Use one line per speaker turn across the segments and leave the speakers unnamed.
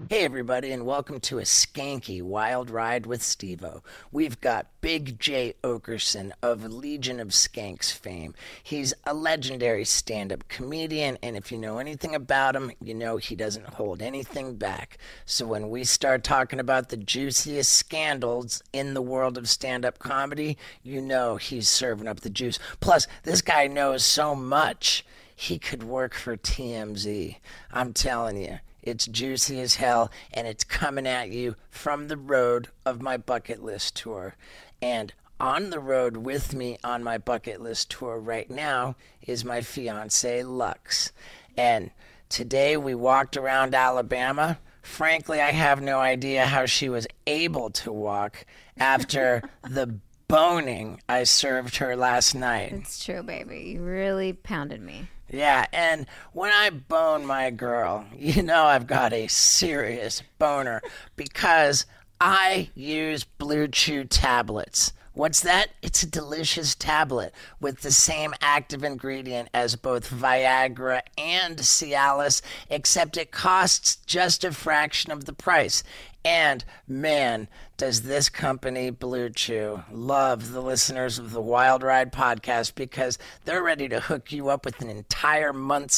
Hey everybody, and welcome to a skanky wild ride with Steve-O. We've got Big J Okerson of Legion of Skanks fame. He's a legendary stand-up comedian, and if you know anything about him, you know he doesn't hold anything back. So when we start talking about the juiciest scandals in the world of stand-up comedy, you know he's serving up the juice. Plus, this guy knows so much, he could work for TMZ. I'm telling you. It's juicy as hell, and it's coming at you from the road of my bucket list tour. And on the road with me on my bucket list tour right now is my fiance, Lux. And today we walked around Alabama. Frankly, I have no idea how she was able to walk after the boning I served her last night.
It's true, baby. You really pounded me.
Yeah, and when I bone my girl, you know I've got a serious boner because I use Blue Chew tablets. What's that? It's a delicious tablet with the same active ingredient as both Viagra and Cialis, except it costs just a fraction of the price. And man, does this company, Blue Chew, love the listeners of the Wild Ride podcast because they're ready to hook you up with an entire month's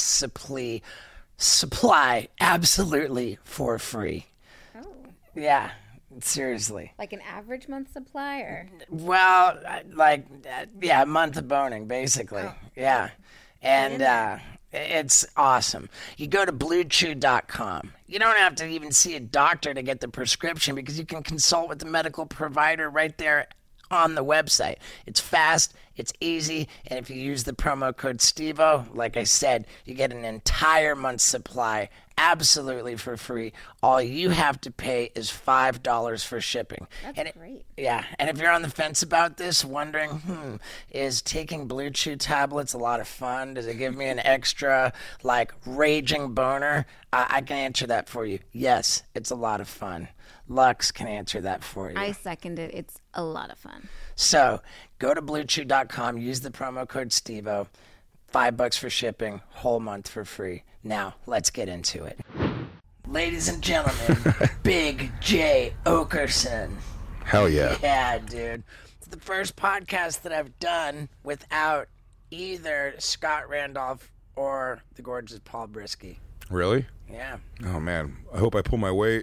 supply absolutely for free.
Oh.
Yeah. Seriously.
Like an average month supply, or?
Well, a month of boning, basically.
Oh.
Yeah. And it's awesome. You go to BlueChew.com. You don't have to even see a doctor to get the prescription because you can consult with the medical provider right there on the website. It's fast, it's easy, and if you use the promo code STEVO, like I said, you get an entire month's supply absolutely for free. All you have to pay is $5 for shipping.
That's great.
Yeah, and if you're on the fence about this, wondering, is taking Blue Chew tablets a lot of fun? Does it give me an extra, raging boner? I can answer that for you. Yes, it's a lot of fun. Lux can answer that for you.
I second it. It's a lot of fun.
So go to BlueChew.com, use the promo code STEVO, $5 for shipping, whole month for free. Now, let's get into it. Ladies and gentlemen, Big J Okerson.
Hell yeah.
Yeah, dude. It's the first podcast that I've done without either Scott Randolph or the gorgeous Paul Brisky.
Really?
Yeah.
Oh, man. I hope I pull my weight.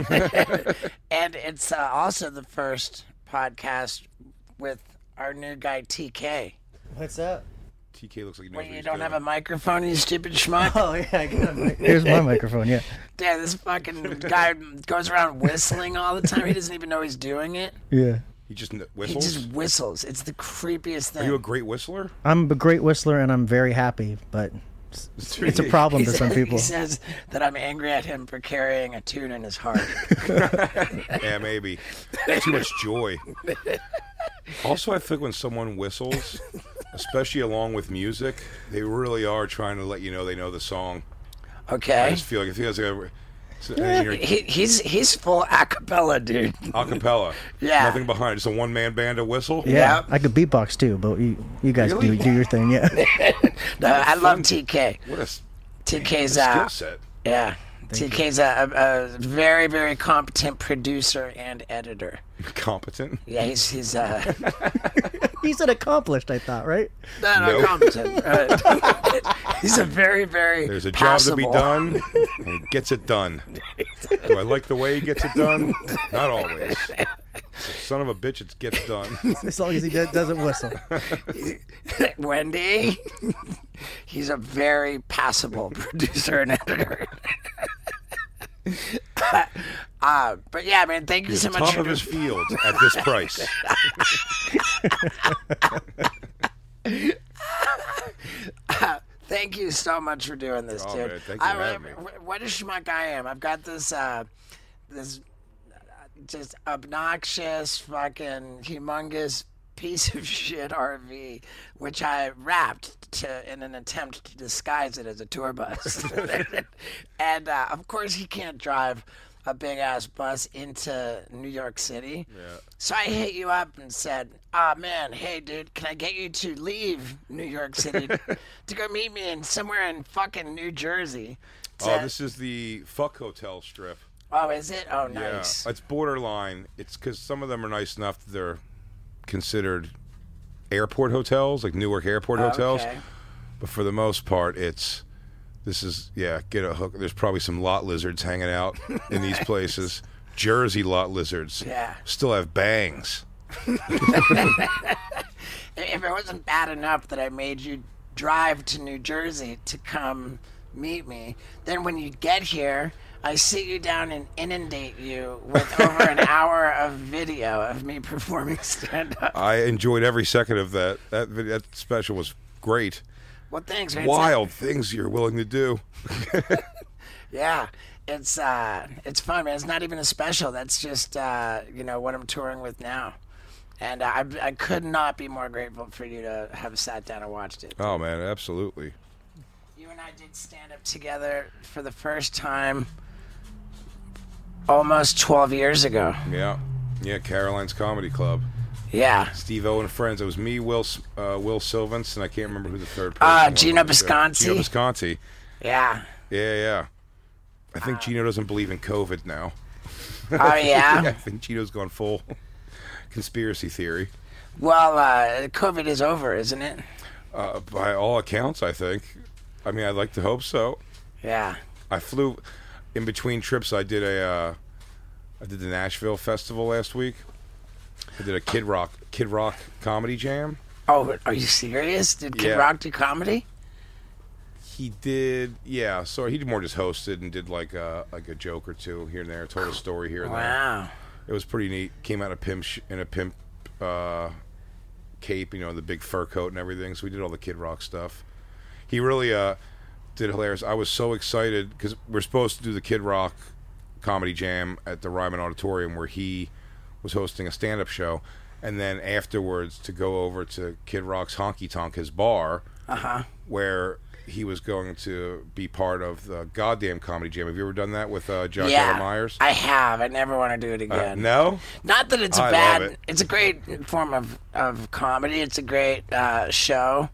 And it's also the first podcast with our new guy, TK.
What's up?
TK looks like he knows
Wait,
what
you
he's
don't
doing.
have a microphone, you stupid schmuck?
Oh, yeah, I got here's my microphone, yeah.
Damn, this fucking guy goes around whistling all the time. He doesn't even know he's doing it.
Yeah.
He just
He
whistles?
just whistles. It's the creepiest thing.
Are you a great whistler?
I'm a great whistler and I'm very happy, but it's a problem to some people.
He says that I'm angry at him for carrying a tune in his heart.
Yeah, maybe. Too much joy. Also, I think when someone whistles, especially along with music, they really are trying to let you know they know the song. I
Okay?
just feel like if you guys are
He's full a cappella, dude.
acapella,
Yeah.
nothing behind it, just a one-man band to whistle.
Yeah,
Yep.
I could beatbox too, but you guys
Really?
do your thing, yeah.
No, I love TK.
What a
TK's
skill set.
yeah. TK's a very, very competent producer and editor.
Competent.
Yeah, he's
He said accomplished, I thought, right?
not
Nope.
competent. He's a very, very
There's a job to be
passable-
done, and he gets it done. Do I like the way he gets it done? Not always. Son of a bitch, it gets done.
As long as he doesn't whistle.
Wendy, he's a very passable producer and editor. But yeah, man, thank you so much
Top
for
of his field at this price.
Thank you so much for doing this,
Oh,
dude.
man, thanks for having me.
What a schmuck I am. I've got this just obnoxious, fucking humongous piece of shit RV, which I wrapped in an attempt to disguise it as a tour bus. And of course, he can't drive a big ass bus into New York City.
Yeah.
So I hit you up and said, "Ah, man, hey, dude, can I get you to leave New York City to go meet me in somewhere in fucking New Jersey?"
Oh, this is the fuck hotel strip.
Oh, is it? Oh, nice.
Yeah, it's borderline. It's because some of them are nice enough that they're considered airport hotels, like Newark airport hotels.
Okay.
But for the most part, get a hook. There's probably some lot lizards hanging out in these places. Jersey lot lizards.
Yeah.
Still have bangs.
If it wasn't bad enough that I made you drive to New Jersey to come meet me, then when you get here, I sit you down and inundate you with over an hour of video of me performing stand-up.
I enjoyed every second of that. That special was great.
Well, thanks, man.
Wild things you're willing to do.
Yeah, it's fun, man. It's not even a special. That's just what I'm touring with now, and I could not be more grateful for you to have sat down and watched it.
Oh man, absolutely.
You and I did stand up together for the first time almost 12 years ago.
Yeah, Caroline's Comedy Club.
Yeah.
Steve-O and friends. It was me, Will Sylvans, and I can't remember who the third person was.
Gino Visconti.
Gino Visconti.
Yeah.
Yeah. I think Gino doesn't believe in COVID now.
Oh, yeah?
I think Gino's gone full conspiracy theory.
Well, COVID is over, isn't it?
By all accounts, I think. I mean, I'd like to hope so.
Yeah.
I flew in between trips. I did the Nashville Festival last week. I did a Kid Rock comedy jam.
Oh, are you serious? Did Kid Rock do comedy?
He did, yeah. So he more just hosted and did like a joke or two here and there. Told a story here and there.
Wow.
It was pretty neat. Came out in a pimp cape, the big fur coat and everything. So we did all the Kid Rock stuff. He really did hilarious. I was so excited because we're supposed to do the Kid Rock comedy jam at the Ryman Auditorium where he was hosting a stand-up show, and then afterwards to go over to Kid Rock's Honky Tonk, his bar, where he was going to be part of the goddamn comedy jam. Have you ever done that with Josh Adam Myers?
I have. I never want to do it again.
No?
Not that it's
I
bad.
love it.
It's a great form of comedy. It's a great show.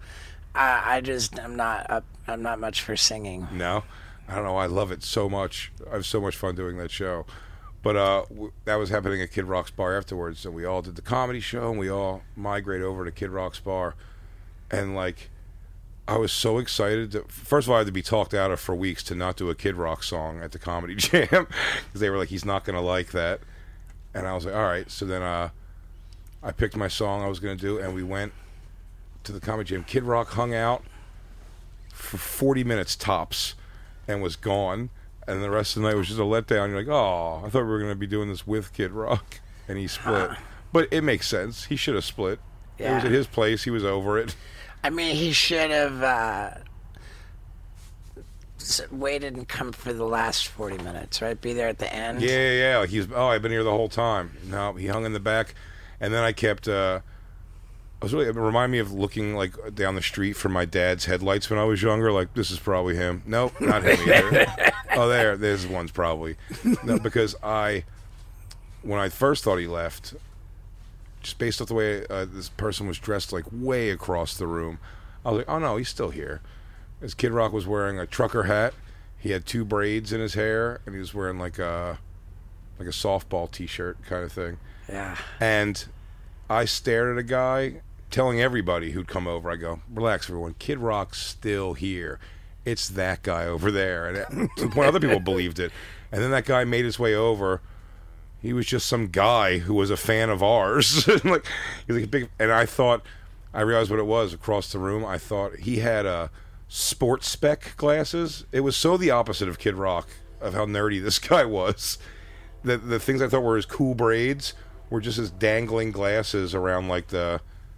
I'm not much for singing.
No? I don't know. I love it so much. I have so much fun doing that show. But that was happening at Kid Rock's bar afterwards. So we all did the comedy show, and we all migrate over to Kid Rock's bar. And, I was so excited. First of all, I had to be talked out of for weeks to not do a Kid Rock song at the comedy jam. Because they were like, he's not going to like that. And I was like, all right. So then I picked my song I was going to do, and we went to the comedy jam. Kid Rock hung out for 40 minutes tops and was gone. And the rest of the night was just a letdown. You're like, oh, I thought we were going to be doing this with Kid Rock. And he split. But it makes sense. He should have split. Yeah. It was at his place. He was over it.
I mean, he should have waited and come for the last 40 minutes, right? Be there at the end.
Yeah. I've been here the whole time. No, he hung in the back. And then I kept... it reminded me of looking down the street from my dad's headlights when I was younger. Like, this is probably him. Nope, not him either. Oh, there's one's probably. No, because when I first thought he left, just based off the way this person was dressed, way across the room, I was like, oh no, he's still here. As Kid Rock was wearing a trucker hat, he had 2 braids in his hair, and he was wearing like a softball T-shirt kind of thing.
Yeah. And
I stared at a guy, telling everybody who'd come over, I go, relax everyone, Kid Rock's still here. It's that guy over there. And to the point other people believed it. And then that guy made his way over. He was just some guy who was a fan of ours. He's like a big, and I realized what it was across the room. I thought he had sports spec glasses. It was so the opposite of Kid Rock, of how nerdy this guy was. The things I thought were his cool braids were just his dangling glasses around like a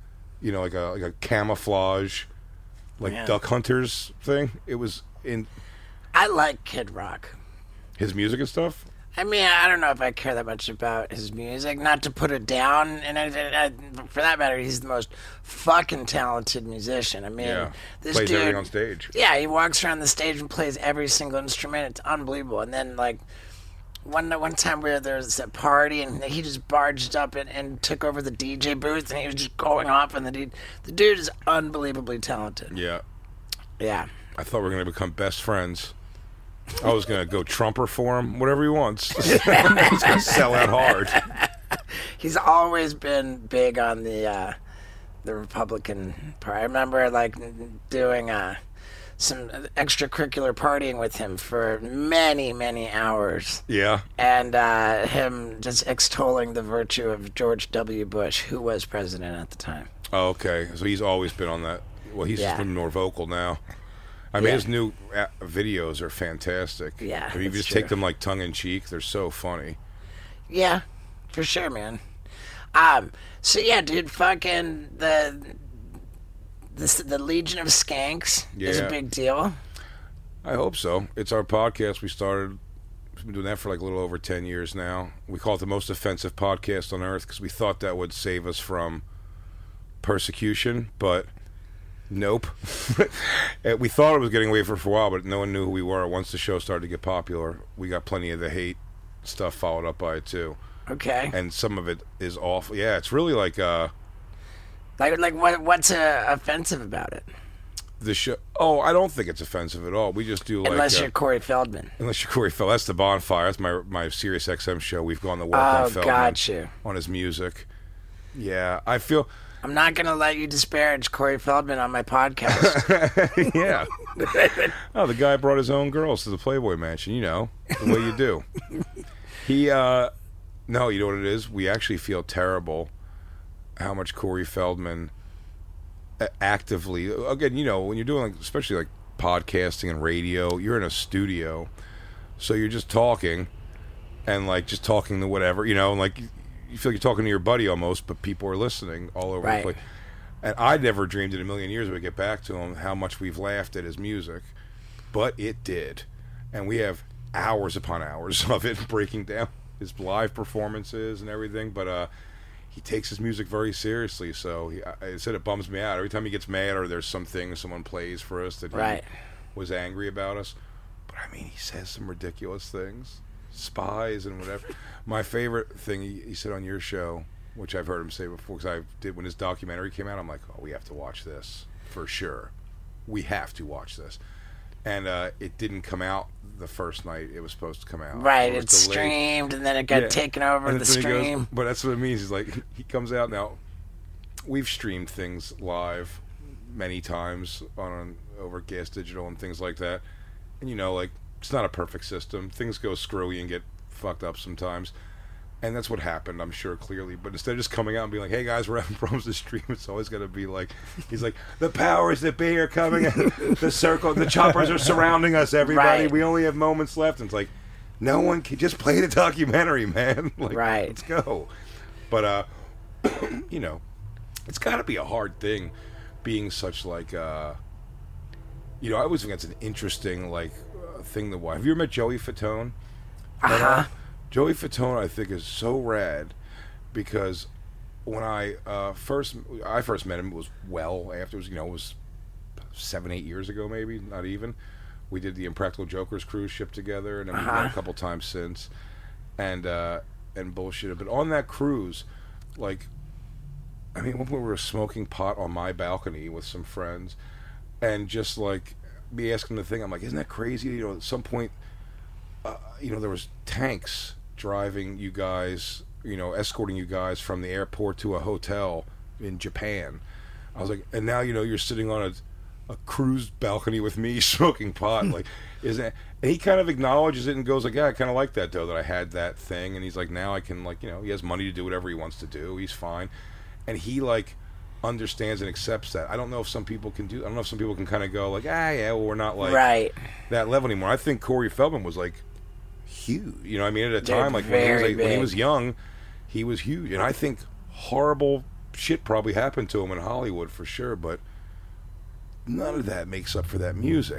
camouflage, duck hunters thing. It was in.
I like Kid Rock.
His music and stuff?
I mean, I don't know if I care that much about his music. Not to put it down, and for that matter, he's the most fucking talented musician. I mean, this
plays
dude,
everything on stage.
Yeah, he walks around the stage and plays every single instrument. It's unbelievable. And then, one time there was a party, and he just barged up and took over the DJ booth, and he was just going off, and the dude is unbelievably talented.
Yeah.
Yeah.
I thought we were going to become best friends. I was gonna go Trumper for him, whatever he wants. He's gonna sell out hard.
He's always been big on the Republican Party. I remember like doing some extracurricular partying with him for many, many hours.
Yeah.
And him just extolling the virtue of George W. Bush, who was president at the time.
Oh, okay. So he's always been on that. Well, he's
Yeah.
just more vocal now. I mean,
Yeah.
his new videos are fantastic.
Yeah,
If you
that's
just
true.
take them like tongue in cheek, they're so funny.
Yeah, for sure, man. So yeah, dude, fucking the Legion of Skanks is a
Yeah.
big deal.
I hope so. It's our podcast. We've been doing that for like a little over 10 years now. We call it the most offensive podcast on earth because we thought that would save us from persecution, but nope. We thought it was getting away for a while, but no one knew who we were. Once the show started to get popular, we got plenty of the hate stuff followed up by it too.
Okay.
And some of it is awful. Yeah, it's really like
What's offensive about it?
the show. Oh, I don't think it's offensive at all. We just do like
Unless you're Corey Feldman.
unless you're Corey Feldman. That's the Bonfire. That's my Sirius XM show. We've gone to work
Oh,
on Feldman
got you.
on his music. Yeah, I feel.
I'm not gonna let you disparage Corey Feldman on my podcast.
Yeah. Oh, the guy brought his own girls to the Playboy Mansion. You know the way you do. He. No, you know what it is? We actually feel terrible how much Corey Feldman actively, again, you know, when you're doing, like, especially like podcasting and radio, you're in a studio, so you're just talking and like just talking to whatever, you know, and like you feel like you're talking to your buddy almost, but people are listening all over
Right.
the place. And I never dreamed in a million years we'd get back to him how much we've laughed at his music, but it did. And we have hours upon hours of it breaking down his live performances and everything, but he takes his music very seriously. So I said it bums me out every time he gets mad or there's something someone plays for us that
Right.
he was angry about us. But I mean, he says some ridiculous things, spies and whatever. My favorite thing he said on your show, which I've heard him say before, because I did when his documentary came out, I'm like, oh, we have to watch this for sure. We have to watch this. And it didn't come out the first night it was supposed to come out.
Right,
It was
it's
delayed.
streamed and then it got
Yeah.
taken over
And
the
then he goes-
stream.
but that's what it means. He's like, he comes out now. We've streamed things live many times on over Gas Digital and things like that. And you know, like, it's not a perfect system. Things go screwy and get fucked up sometimes. And that's what happened, I'm sure, clearly. But instead of just coming out and being like, hey guys, we're having problems with the stream, it's always got to be like, he's like, the powers that be are coming, the circle, the choppers are surrounding us, everybody.
Right.
We only have moments left. And it's like, no one can just play the documentary, man. Like,
Right.
let's go. But, you know, it's got to be a hard thing being such like, you know, I always think that's an interesting, like, thing to watch. Have you ever met Joey Fatone?
Uh-huh.
Joey Fatone, I think, is so rad because when I first met him, it was well afterwards. You know, it was 7-8 years ago, maybe not even. We did the Impractical Jokers cruise ship together, and then we've met a couple times since, and bullshit. But on that cruise, like, I mean, when we were smoking pot on my balcony with some friends, and just like me asking the thing, I'm like, isn't that crazy? You know, at some point, you know, there was tanks driving you guys, you know, escorting you guys from the airport to a hotel in Japan. I was like, and now, you know, you're sitting on a cruise balcony with me smoking pot. Like, is that? And he kind of acknowledges it and goes like, yeah, I kind of like that though, that I had that thing. And he's like, now I can, like, you know, he has money to do whatever he wants to do. He's fine. And he like understands and accepts that. I don't know if some people can do. I don't know if some people can kind of go like, yeah, well, we're not like
Right.
that level anymore. I think Corey Feldman was like huge. You know what I mean? At a
Dude,
time, like when
very
he
big.
was young, he was huge. And I think horrible shit probably happened to him in Hollywood for sure, but none of that makes up for that music.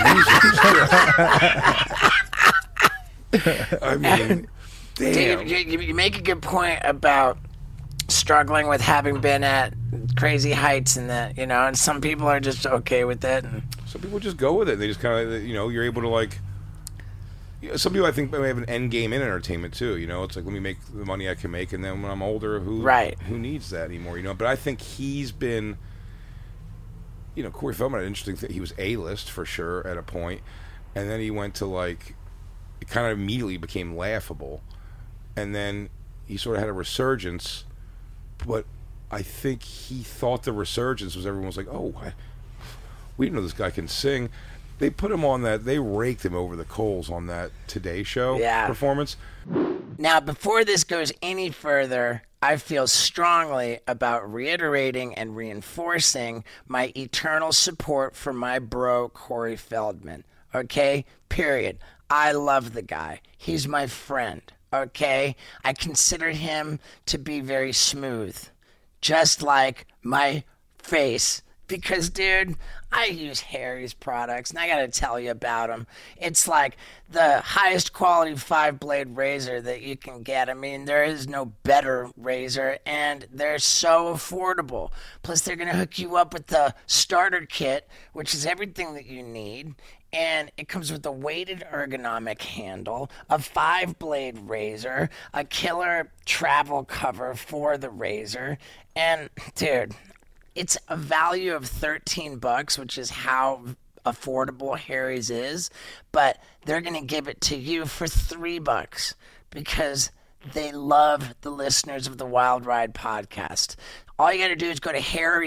That music is just, I mean, damn.
Dude, you make a good point about struggling with having been at crazy heights and that, you know, and some people are just okay with it. And
Some people just go with it. They just kind of, you know, you're able to like. Some people, I think, may have an end game in entertainment too. You know, it's like, let me make the money I can make, and then when I'm older, who needs that anymore? You know, but I think he's been, you know, Corey Feldman had an interesting thing. He was A-list for sure at a point, and then he went to like, it kind of immediately became laughable, and then he sort of had a resurgence, but I think he thought the resurgence was everyone was like, oh, we didn't know this guy can sing. They put him on that, they raked him over the coals on that Today Show performance.
Now, before this goes any further, I feel strongly about reiterating and reinforcing my eternal support for my bro, Corey Feldman. Okay? Period. I love the guy. He's my friend. Okay? I consider him to be very smooth. Just like my face. Because, dude, I use Harry's products, and I gotta tell you about them. It's like the highest quality 5-blade razor that you can get. I mean, there is no better razor, and they're so affordable. Plus, they're gonna hook you up with the starter kit, which is everything that you need. And it comes with a weighted ergonomic handle, a 5-blade razor, a killer travel cover for the razor, and, dude, it's a value of $13, which is how affordable Harry's is, but they're going to give it to you for $3 because they love the listeners of the Wild Ride podcast. All you got to do is go to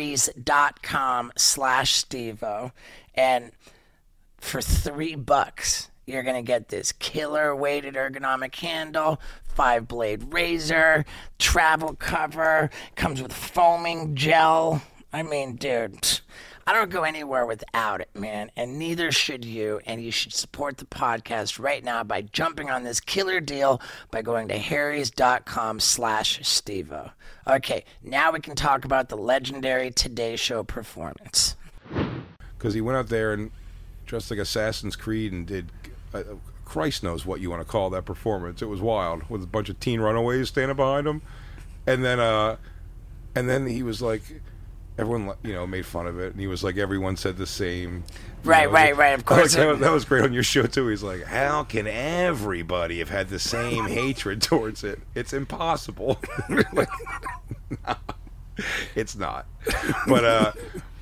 harrys.com/Stevo, and for $3, you're going to get this killer weighted ergonomic handle, 5-blade razor, travel cover, comes with foaming gel. I mean, dude, I don't go anywhere without it, man, and neither should you, and you should support the podcast right now by jumping on this killer deal by going to harrys.com/Stevo. Okay, now we can talk about the legendary Today Show performance.
Because he went out there and dressed like Assassin's Creed and did, Christ knows what you want to call that performance. It was wild, with a bunch of teen runaways standing behind him. And then he was like, everyone, made fun of it, and he was like, everyone said the same.
Right, of course.
That was great on your show, too. He's like, how can everybody have had the same hatred towards it? It's impossible. Like, no, it's not. But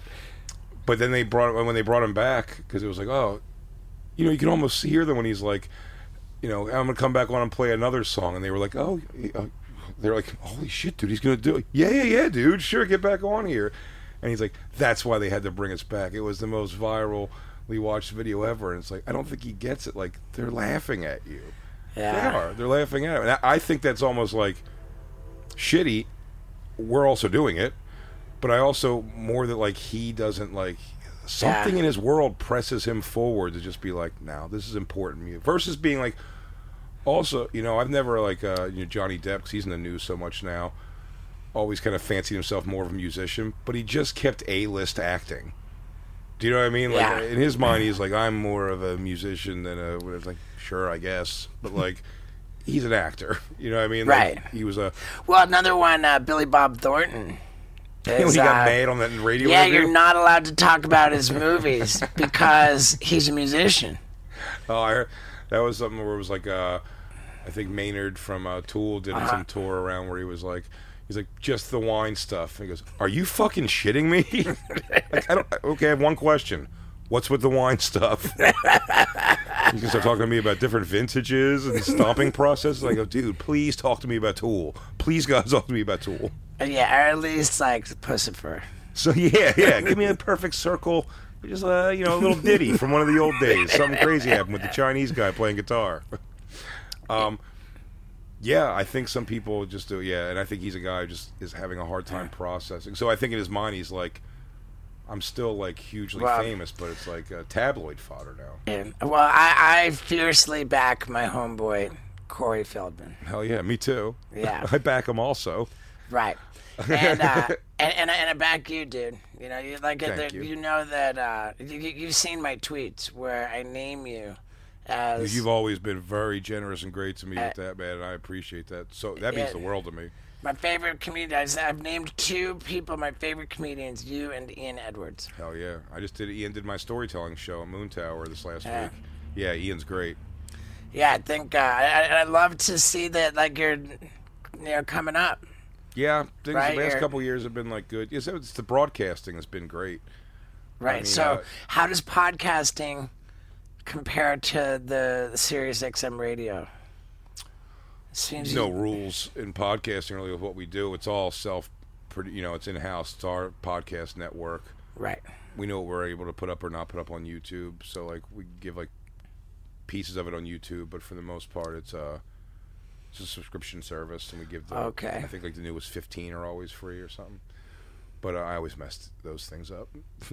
then when they brought him back, because it was like, oh, you can almost hear them when he's like, I'm going to come back on and play another song. And they were like, oh, they're like, holy shit, dude, he's going to do it. Yeah, dude, sure, get back on here. And he's like, that's why they had to bring us back. It was the most virally watched video ever. And it's like, I don't think he gets it. Like, they're laughing at you.
Yeah.
They are. They're laughing at him. And I think that's almost like shitty. We're also doing it. But I also, more that, like, he doesn't, like, something in his world presses him forward to just be like, no, this is important music. Versus being like, also, I've never, like, Johnny Depp, because he's in the news so much now, always kind of fancied himself more of a musician, but he just kept A-list acting. Do you know what I mean? Like, in his mind, he's like, I'm more of a musician than a, like, sure, I guess. But, like, he's an actor. You know what I mean?
Right.
Like, he was a...
Well, another one, Billy Bob Thornton.
When he got mad on that radio
interview?
You're
not allowed to talk about his movies because he's a musician.
Oh, I heard, that was something where it was like, I think Maynard from Tool did some tour around where he's like, just the wine stuff. And he goes, are you fucking shitting me? Like, okay, I have one question. What's with the wine stuff? You can start talking to me about different vintages and stomping processes. I go, dude, please talk to me about Tool. Please, guys, talk to me about Tool.
Yeah, or at least like Pussifer.
So yeah, give me a perfect circle. Just a little ditty from one of the old days. Something crazy happened with the Chinese guy playing guitar. Yeah, I think some people just do. Yeah, and I think he's a guy who just is having a hard time processing. So I think in his mind he's like, I'm still like hugely famous, but it's like tabloid fodder now.
And, well, I fiercely back my homeboy Corey Feldman.
Hell yeah, me too.
Yeah,
I back him also.
Right. And I back you, dude. You like it.
Thank you.
You know that you've seen my tweets where I name you as.
You've always been very generous and great to me with that, man, and I appreciate that. So that means the world to me.
My favorite comedians. I've named two people my favorite comedians: you and Ian Edwards.
Hell yeah! Ian did my storytelling show at Moon Tower this last week. Yeah, Ian's great.
Yeah, I think I'd love to see that. Like you're, coming up.
Yeah, the last couple of years have been like good. It's the broadcasting has been great.
Right. I mean, so, how does podcasting compared to the Sirius XM radio? Seems
No rules in podcasting really with what we do. It's all it's in-house. It's our podcast network.
right.
We know what we're able to put up or not put up on YouTube. So like we give like pieces of it on YouTube, but for the most part it's a subscription service, and we give
Okay.
I think like the newest 15 are always free or something. But I always messed those things up.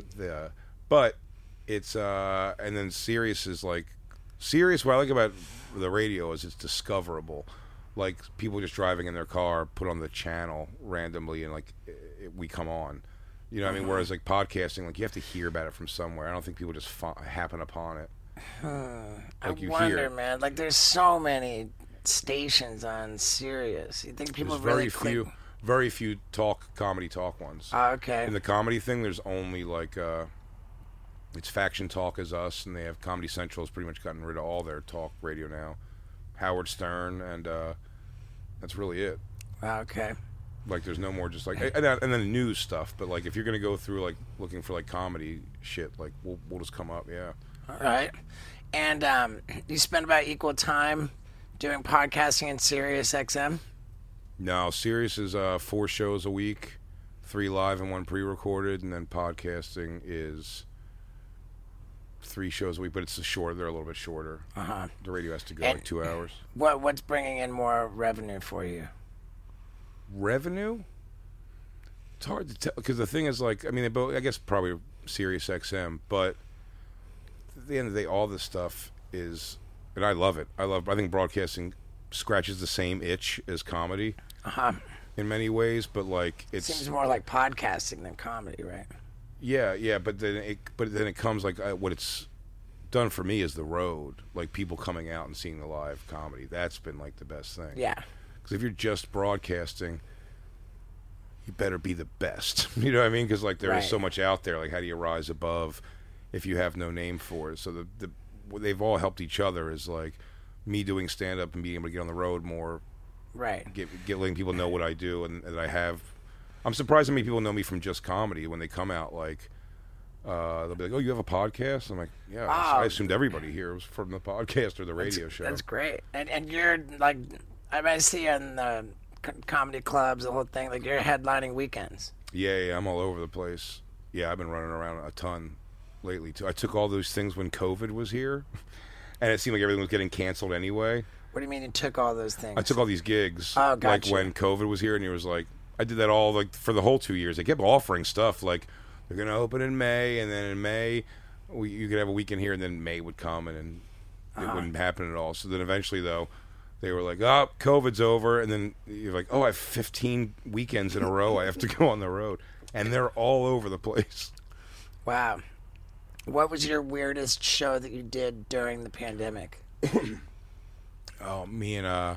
But it's and then Sirius is like Sirius. What I like about the radio is it's discoverable. Like people just driving in their car put on the channel randomly, and like we come on. You know what I mean? Whereas like podcasting, like you have to hear about it from somewhere. I don't think people just happen upon it.
I
Like you
wonder,
hear.
man. Like, there's so many stations on Sirius. You think people
There's
really click?
very few comedy talk ones.
Okay.
In the comedy thing, there's only like it's Faction Talk is us, and they have Comedy Central has pretty much gotten rid of all their talk radio now. Howard Stern, and that's really it.
Okay.
Like there's no more just like and then news stuff. But like if you're gonna go through like looking for like comedy shit, like we'll just come up, yeah.
All right. And you spend about equal time doing podcasting in Sirius XM?
No, Sirius is 4 shows a week, 3 live and 1 pre-recorded, and then podcasting is 3 shows a week, but it's they're a little bit shorter.
Uh-huh.
The radio has to go
And-
like 2 hours.
What's bringing in more revenue for you?
Revenue? It's hard to tell because the thing is like I mean they both I guess probably Sirius XM, but at the end of the day all this stuff is and I love it. I think broadcasting scratches the same itch as comedy
Uh-huh.
in many ways, but like
Seems more like podcasting than comedy, right?
yeah, but then it comes like what it's done for me is the road, like people coming out and seeing the live comedy. That's been like the best thing.
Yeah.
Because if you're just broadcasting, you better be the best. You know what I mean? Because like there is
Right.
so much out there. Like how do you rise above if you have no name for it? So they've all helped each other. Is like me doing stand up and being able to get on the road more,
Right.
letting people know what I do and that I have. I'm surprised how many people know me from just comedy when they come out. Like they'll be like, "Oh, you have a podcast?" I'm like, "Yeah." I assumed everybody here was from the podcast or the radio show.
That's great. And you're like, I see on the comedy clubs, the whole thing, like you're headlining weekends.
Yeah, I'm all over the place. Yeah, I've been running around a ton lately too. I took all those things when COVID was here, and it seemed like everything was getting canceled anyway.
What do you mean you took all those things?
I took all these gigs,
Oh,
like
gotcha.
when COVID was here, and it was like I did that all like for the whole 2 years. They kept offering stuff like they're gonna open in May, and then in May you could have a weekend here, and then May would come, and it wouldn't happen at all. So then eventually, though, they were like, "Oh, COVID's over," and then you're like, "Oh, I have 15 weekends in a row. I have to go on the road," and they're all over the place.
Wow. What was your weirdest show that you did during the pandemic?
Oh, me and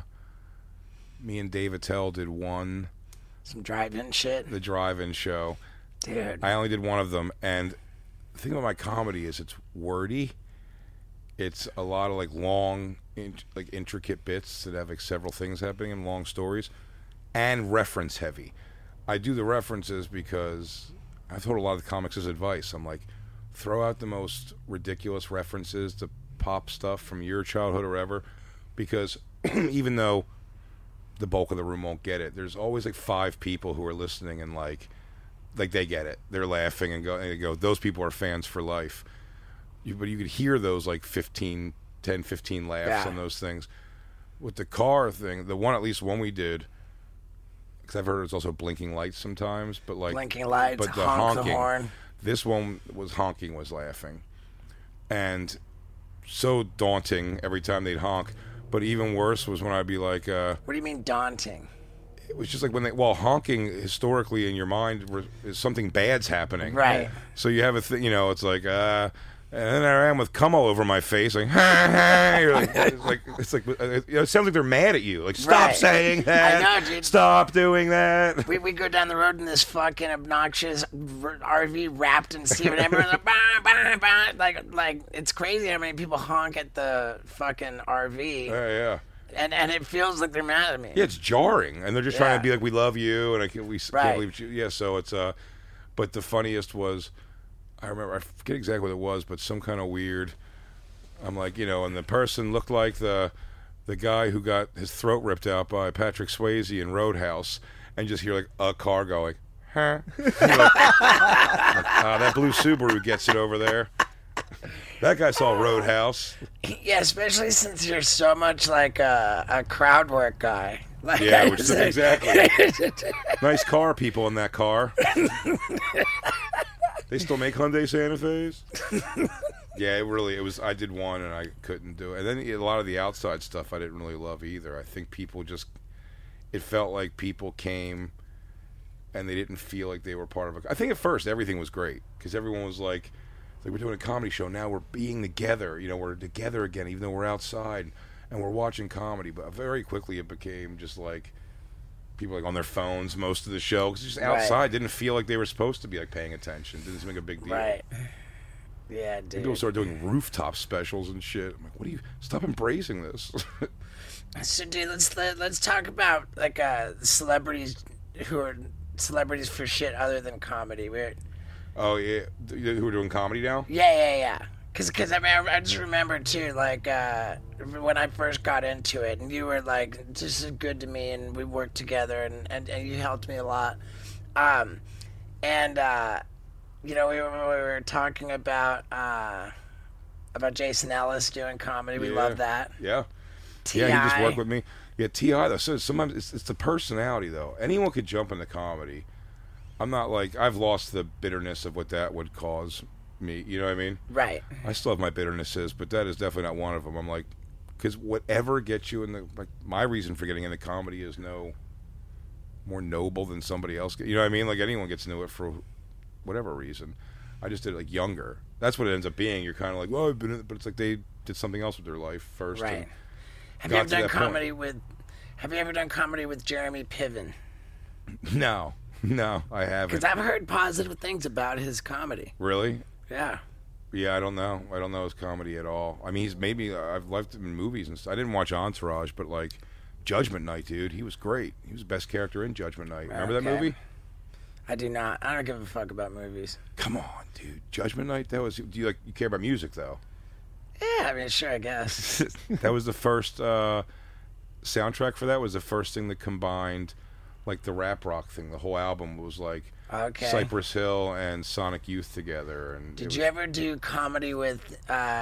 Dave Attell did one,
Some drive-in shit?
the drive-in show.
Dude.
I only did one of them, and the thing about my comedy is it's wordy. It's a lot of like long, like intricate bits that have like several things happening and long stories, and reference heavy. I do the references because I've told a lot of the comics as advice. I'm like, throw out the most ridiculous references to pop stuff from your childhood or whatever, because even though the bulk of the room won't get it, there's always like 5 people who are listening and like they get it. They're laughing and go, those people are fans for life. But you could hear those like 10, 15 laughs
Yeah.
on those things. With the car thing, at least one we did, because I've heard it's also blinking lights sometimes, but like
Blinking lights,
but the
honk
honking,
the horn.
This one was honking, was laughing, and so daunting every time they'd honk. But even worse was when I'd be like,
What do you mean daunting?
it was just like honking historically in your mind is something bad's happening.
Right.
So you have a thing, it's like, and then I am with cum all over my face, like, You're like, it's like, it sounds like they're mad at you. Like, stop
Right.
saying that.
I know, dude.
Stop doing that.
We go down the road in this fucking obnoxious RV wrapped in steel, and everyone's like, bah, bah, bah. Like it's crazy how many people honk at the fucking RV,
Yeah.
and it feels like they're mad at me.
Yeah, it's jarring, and they're just trying
Yeah.
to be like, "We love you," and we
Right.
can't believe you. Yeah, so it's but the funniest was, I remember I forget exactly what it was, but some kind of weird I'm like, and the person looked like the guy who got his throat ripped out by Patrick Swayze in Roadhouse, and just hear like a car going, huh? That blue Subaru gets it over there. That guy saw Roadhouse.
Yeah, especially since you're so much like a crowd work guy. Like,
Yeah, which is exactly. Nice car, people in that car. They still make Hyundai Santa Fe's? Yeah, it was. I did one and I couldn't do it. And then a lot of the outside stuff I didn't really love either. I think it felt like people came and they didn't feel like they were part of it. I think at first everything was great because everyone was like, we're doing a comedy show now. We're being together. We're together again, even though we're outside and we're watching comedy. But very quickly it became just like people like on their phones most of the show because just outside didn't feel like they were supposed to be like paying attention. Didn't seem like a big deal.
Right. Yeah, dude.
People started doing rooftop specials and shit. I'm like, what do you stop embracing this?
So, dude, let's talk about like celebrities who are celebrities for shit other than comedy.
Oh yeah, who are doing comedy now?
Yeah. Cause I mean, I just remember too, like when I first got into it, and you were like just good to me, and we worked together, and you helped me a lot. We were talking about Jason Ellis doing comedy. We love that.
Yeah.
T.I.
Yeah, he just worked with me. Yeah, T.I. though. So sometimes it's the personality though. Anyone could jump into comedy. I'm not like I've lost the bitterness of what that would cause me. You know what I mean?
Right.
I still have my bitternesses, but that is definitely not one of them. I'm like, because whatever gets you in the like, my reason for getting into comedy is no more noble than somebody else. You know what I mean? Like anyone gets into it for whatever reason. I just did it like younger. That's what it ends up being. You're kind of like, well, I've been in it, but it's like they did something else with their life first.
Right. Have you ever done comedy with Jeremy Piven?
No, I haven't.
Because I've heard positive things about his comedy.
Really?
Yeah.
Yeah, I don't know. I don't know his comedy at all. I mean, I've liked him in movies and stuff. I didn't watch Entourage, but like Judgment Night, dude, he was great. He was the best character in Judgment Night. Remember that movie?
I do not. I don't give a fuck about movies.
Come on, dude. Judgment Night. Do you care about music though?
Yeah, I mean, sure, I guess.
That was the first soundtrack for that. Was the first thing that combined like the rap rock thing. The whole album was like Cypress Hill and Sonic Youth together. And
did you ever do comedy with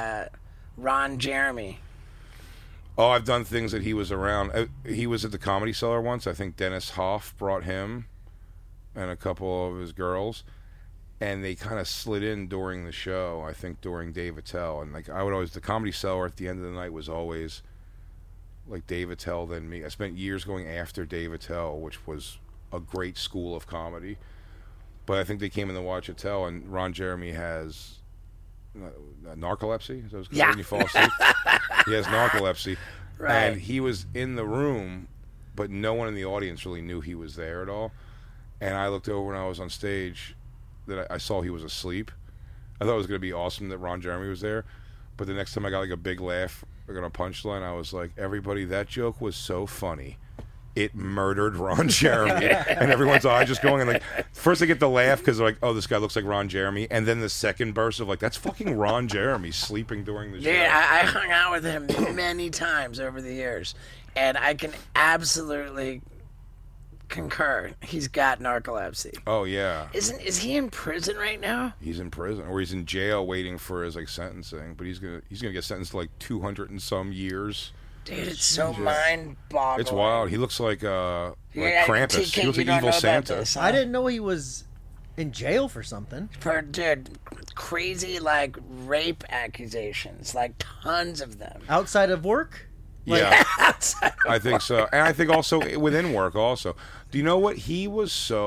Ron Jeremy?
Oh, I've done things that he was around. He was at the Comedy Cellar once. I think Dennis Hoff brought him and a couple of his girls, and they kind of slid in during the show. I think during Dave Attell, and like I would always the Comedy Cellar at the end of the night was always like Dave Attell then me. I spent years going after Dave Attell, which was a great school of comedy. But I think they came in to watch Attell, and Ron Jeremy has narcolepsy. Is that what it's called when you fall asleep? He has narcolepsy,
right.
And he was in the room, but no one in the audience really knew he was there at all. And I looked over when I was on stage that I saw he was asleep. I thought it was going to be awesome that Ron Jeremy was there. But the next time I got like a big laugh, like on a punchline, I was like, everybody, that joke was so funny. It murdered Ron Jeremy. And everyone's eyes just going, and like, first they get the laugh because they're like, oh, this guy looks like Ron Jeremy. And then the second burst of like, that's fucking Ron Jeremy sleeping during the show.
Dude, I hung out with him many times over the years. And I can absolutely concur. He's got narcolepsy.
Oh yeah.
Is he in prison right now?
He's in prison, or he's in jail waiting for his like sentencing. But he's gonna get sentenced to like 200 and some years.
Dude, it's so mind-boggling.
It's wild. He looks like Krampus.
TK,
He looks like evil Santa.
This, huh?
I didn't know he was in jail for something.
For dude, crazy like rape accusations, like tons of them.
Outside of work?
Yeah, I think so, and I think also within work. Also, do you know what he was?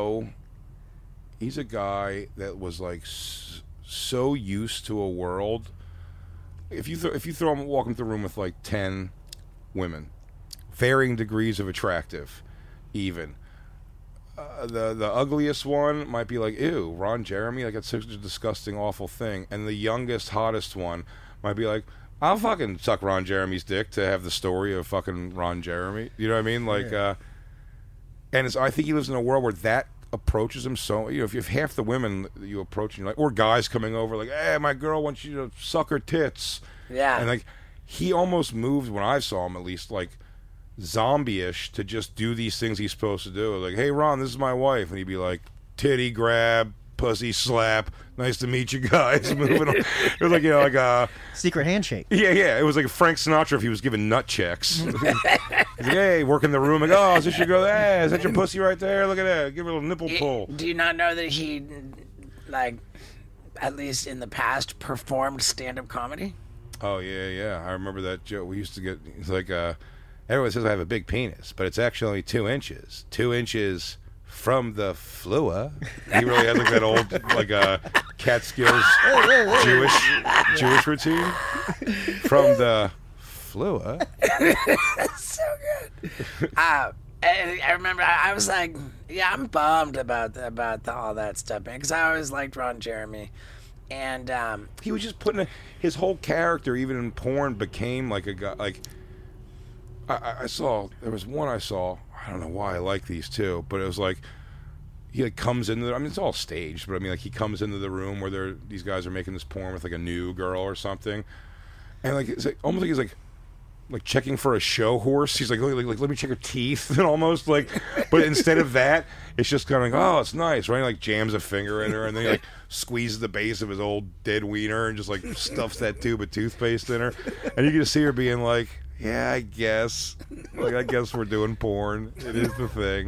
He's a guy that was like so used to a world. If you walk into the room with like 10 women, varying degrees of attractive, even the ugliest one might be like, ew, Ron Jeremy, like that's such a disgusting, awful thing, and the youngest, hottest one might be like, I'll fucking suck Ron Jeremy's dick to have the story of fucking Ron Jeremy. You know what I mean? Like, and I think he lives in a world where that approaches him so, if you have half the women that you approach, and you're like, or guys coming over like, hey, my girl wants you to suck her tits.
Yeah.
And like, he almost moved, when I saw him at least, like zombie-ish to just do these things he's supposed to do. Like, hey, Ron, this is my wife. And he'd be like, titty grab, pussy slap, nice to meet you guys. Moving on. It was like, like a
Secret handshake.
Yeah. It was like Frank Sinatra if he was giving nut checks. He's like, hey, working the room. Like, oh, is this your girl? Hey, is that your pussy right there? Look at that. Give her a little nipple pull.
Do you not know that he, like, at least in the past, performed stand-up comedy?
Oh, yeah. I remember that joke. We used to get, it's like, everyone says I have a big penis, but it's actually only 2 inches. 2 inches from the flua. He really has like that old, like, Catskills Jewish routine. From the flua.
So good. I remember I was like, yeah, I'm bummed about all that stuff, man, because I always liked Ron Jeremy. And
he was just putting his whole character, even in porn, became like a guy. Like, I saw, there was one I saw, I don't know why I like these two, but it was like, he like comes into I mean, it's all staged, but I mean, like, he comes into the room where these guys are making this porn with like a new girl or something, and like, it's like almost like he's like checking for a show horse. He's like let me check her teeth, and almost like, but instead of that, it's just kind of like, oh, it's nice, right? He like jams a finger in her, and then he like squeezes the base of his old dead wiener and just like stuffs that tube of toothpaste in her, and you can see her being like, yeah, I guess we're doing porn. It is the thing.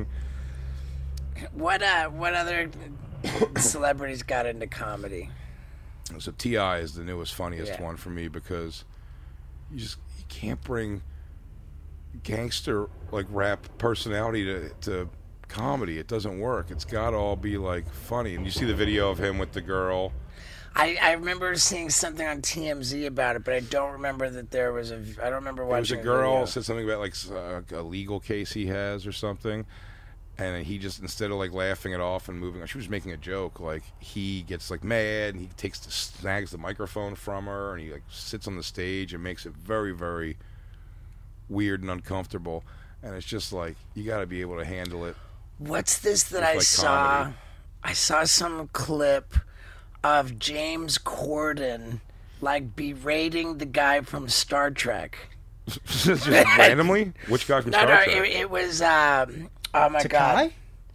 what other celebrities got into comedy?
So T.I. is the newest, funniest
Yeah.
one for me, because you can't bring gangster like rap personality to comedy. It doesn't work. It's got to all be like funny. And you see the video of him with the girl.
I remember seeing something on TMZ about it, but I don't remember that there was I don't remember watching.
There was a
a
girl
video.
said something about like a legal case he has or something, and he just, instead of like laughing it off and moving on, she was making a joke. Like, he gets like mad and he snags the microphone from her, and he like sits on the stage and makes it very, very weird and uncomfortable. And it's just like, you got to be able to handle it.
What's this that
It's
I
like
saw?
comedy.
I saw some clip of James Corden like berating the guy from Star Trek.
Just randomly? Which guy from
No,
Star
no,
Trek?
it was oh my god,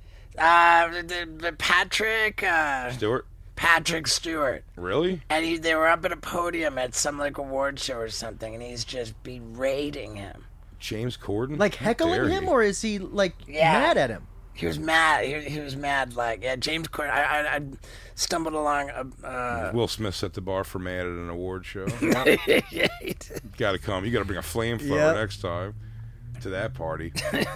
the Patrick
Stewart?
Patrick Stewart.
Really?
And they were up at a podium at some like award show or something, and he's just berating him.
James Corden?
Like
How
heckling
dare
him,
you.
or is he like
Yeah.
mad at him?
He was mad. He was mad. Like, yeah, James Corden. I stumbled along.
Will Smith set the bar for mad at an award show.
Yeah, he did.
Got to come. You got to bring a flamethrower
Yep.
next time to that party.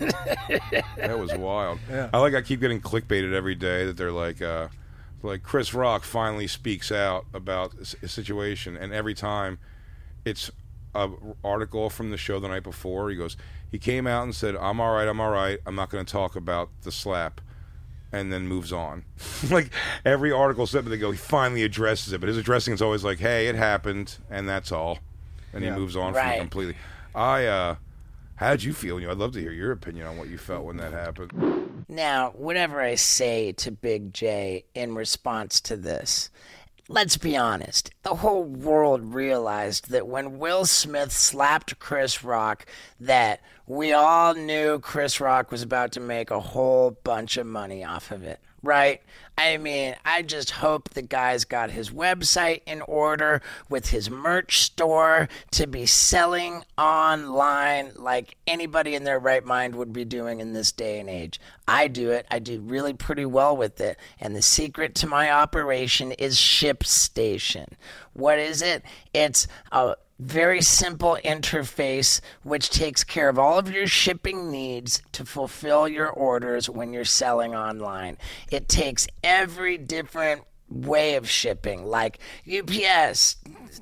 That was wild.
Yeah.
I keep getting clickbaited every day that they're like Chris Rock finally speaks out about a situation, and every time it's a article from the show the night before. He came out and said, I'm all right, I'm not going to talk about the slap, and then moves on. Like, every article said, but they go, he finally addresses it, but his addressing is always like, hey, it happened, and that's all, and
Yeah.
he moves on from
Right.
it completely. How did you feel? I'd love to hear your opinion on what you felt when that happened.
Now, whatever I say to Big J in response to this, let's be honest. The whole world realized that when Will Smith slapped Chris Rock, that we all knew Chris Rock was about to make a whole bunch of money off of it, right? I mean, I just hope the guy's got his website in order with his merch store to be selling online like anybody in their right mind would be doing in this day and age. I do it. I do really pretty well with it. And the secret to my operation is ShipStation. What is it? It's a very simple interface which takes care of all of your shipping needs to fulfill your orders when you're selling online. It takes every different way of shipping, like UPS,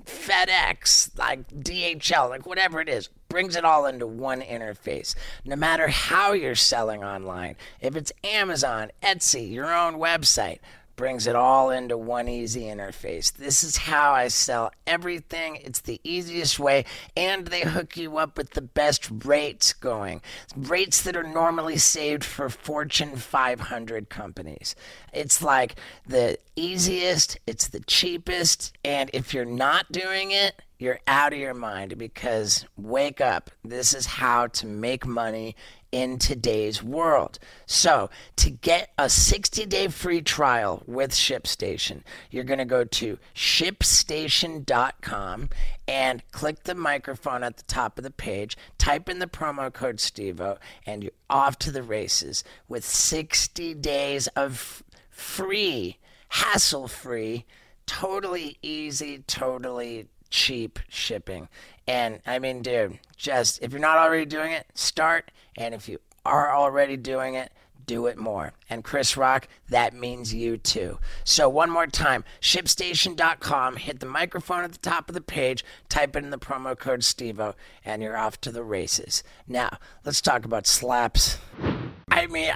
FedEx, like DHL, like whatever it is, brings it all into one interface. No matter how you're selling online, if it's Amazon, Etsy, your own website, brings it all into one easy interface. This is how I sell everything. It's the easiest way, and they hook you up with the best rates going. Rates that are normally saved for Fortune 500 companies. It's like the easiest, it's the cheapest, and if you're not doing it, you're out of your mind, because wake up. This is how to make money in today's world. So, to get a 60-day free trial with ShipStation, you're going to go to ShipStation.com and click the microphone at the top of the page, type in the promo code STEVO, and you're off to the races with 60 days of free, hassle-free, totally easy, totally cheap shipping. And I mean, dude, just if you're not already doing it, start. And if you are already doing it, do it more. And Chris Rock, that means you too. So one more time, ShipStation.com, hit the microphone at the top of the page, type in the promo code STEVO, and you're off to the races. Now, let's talk about slaps. I mean,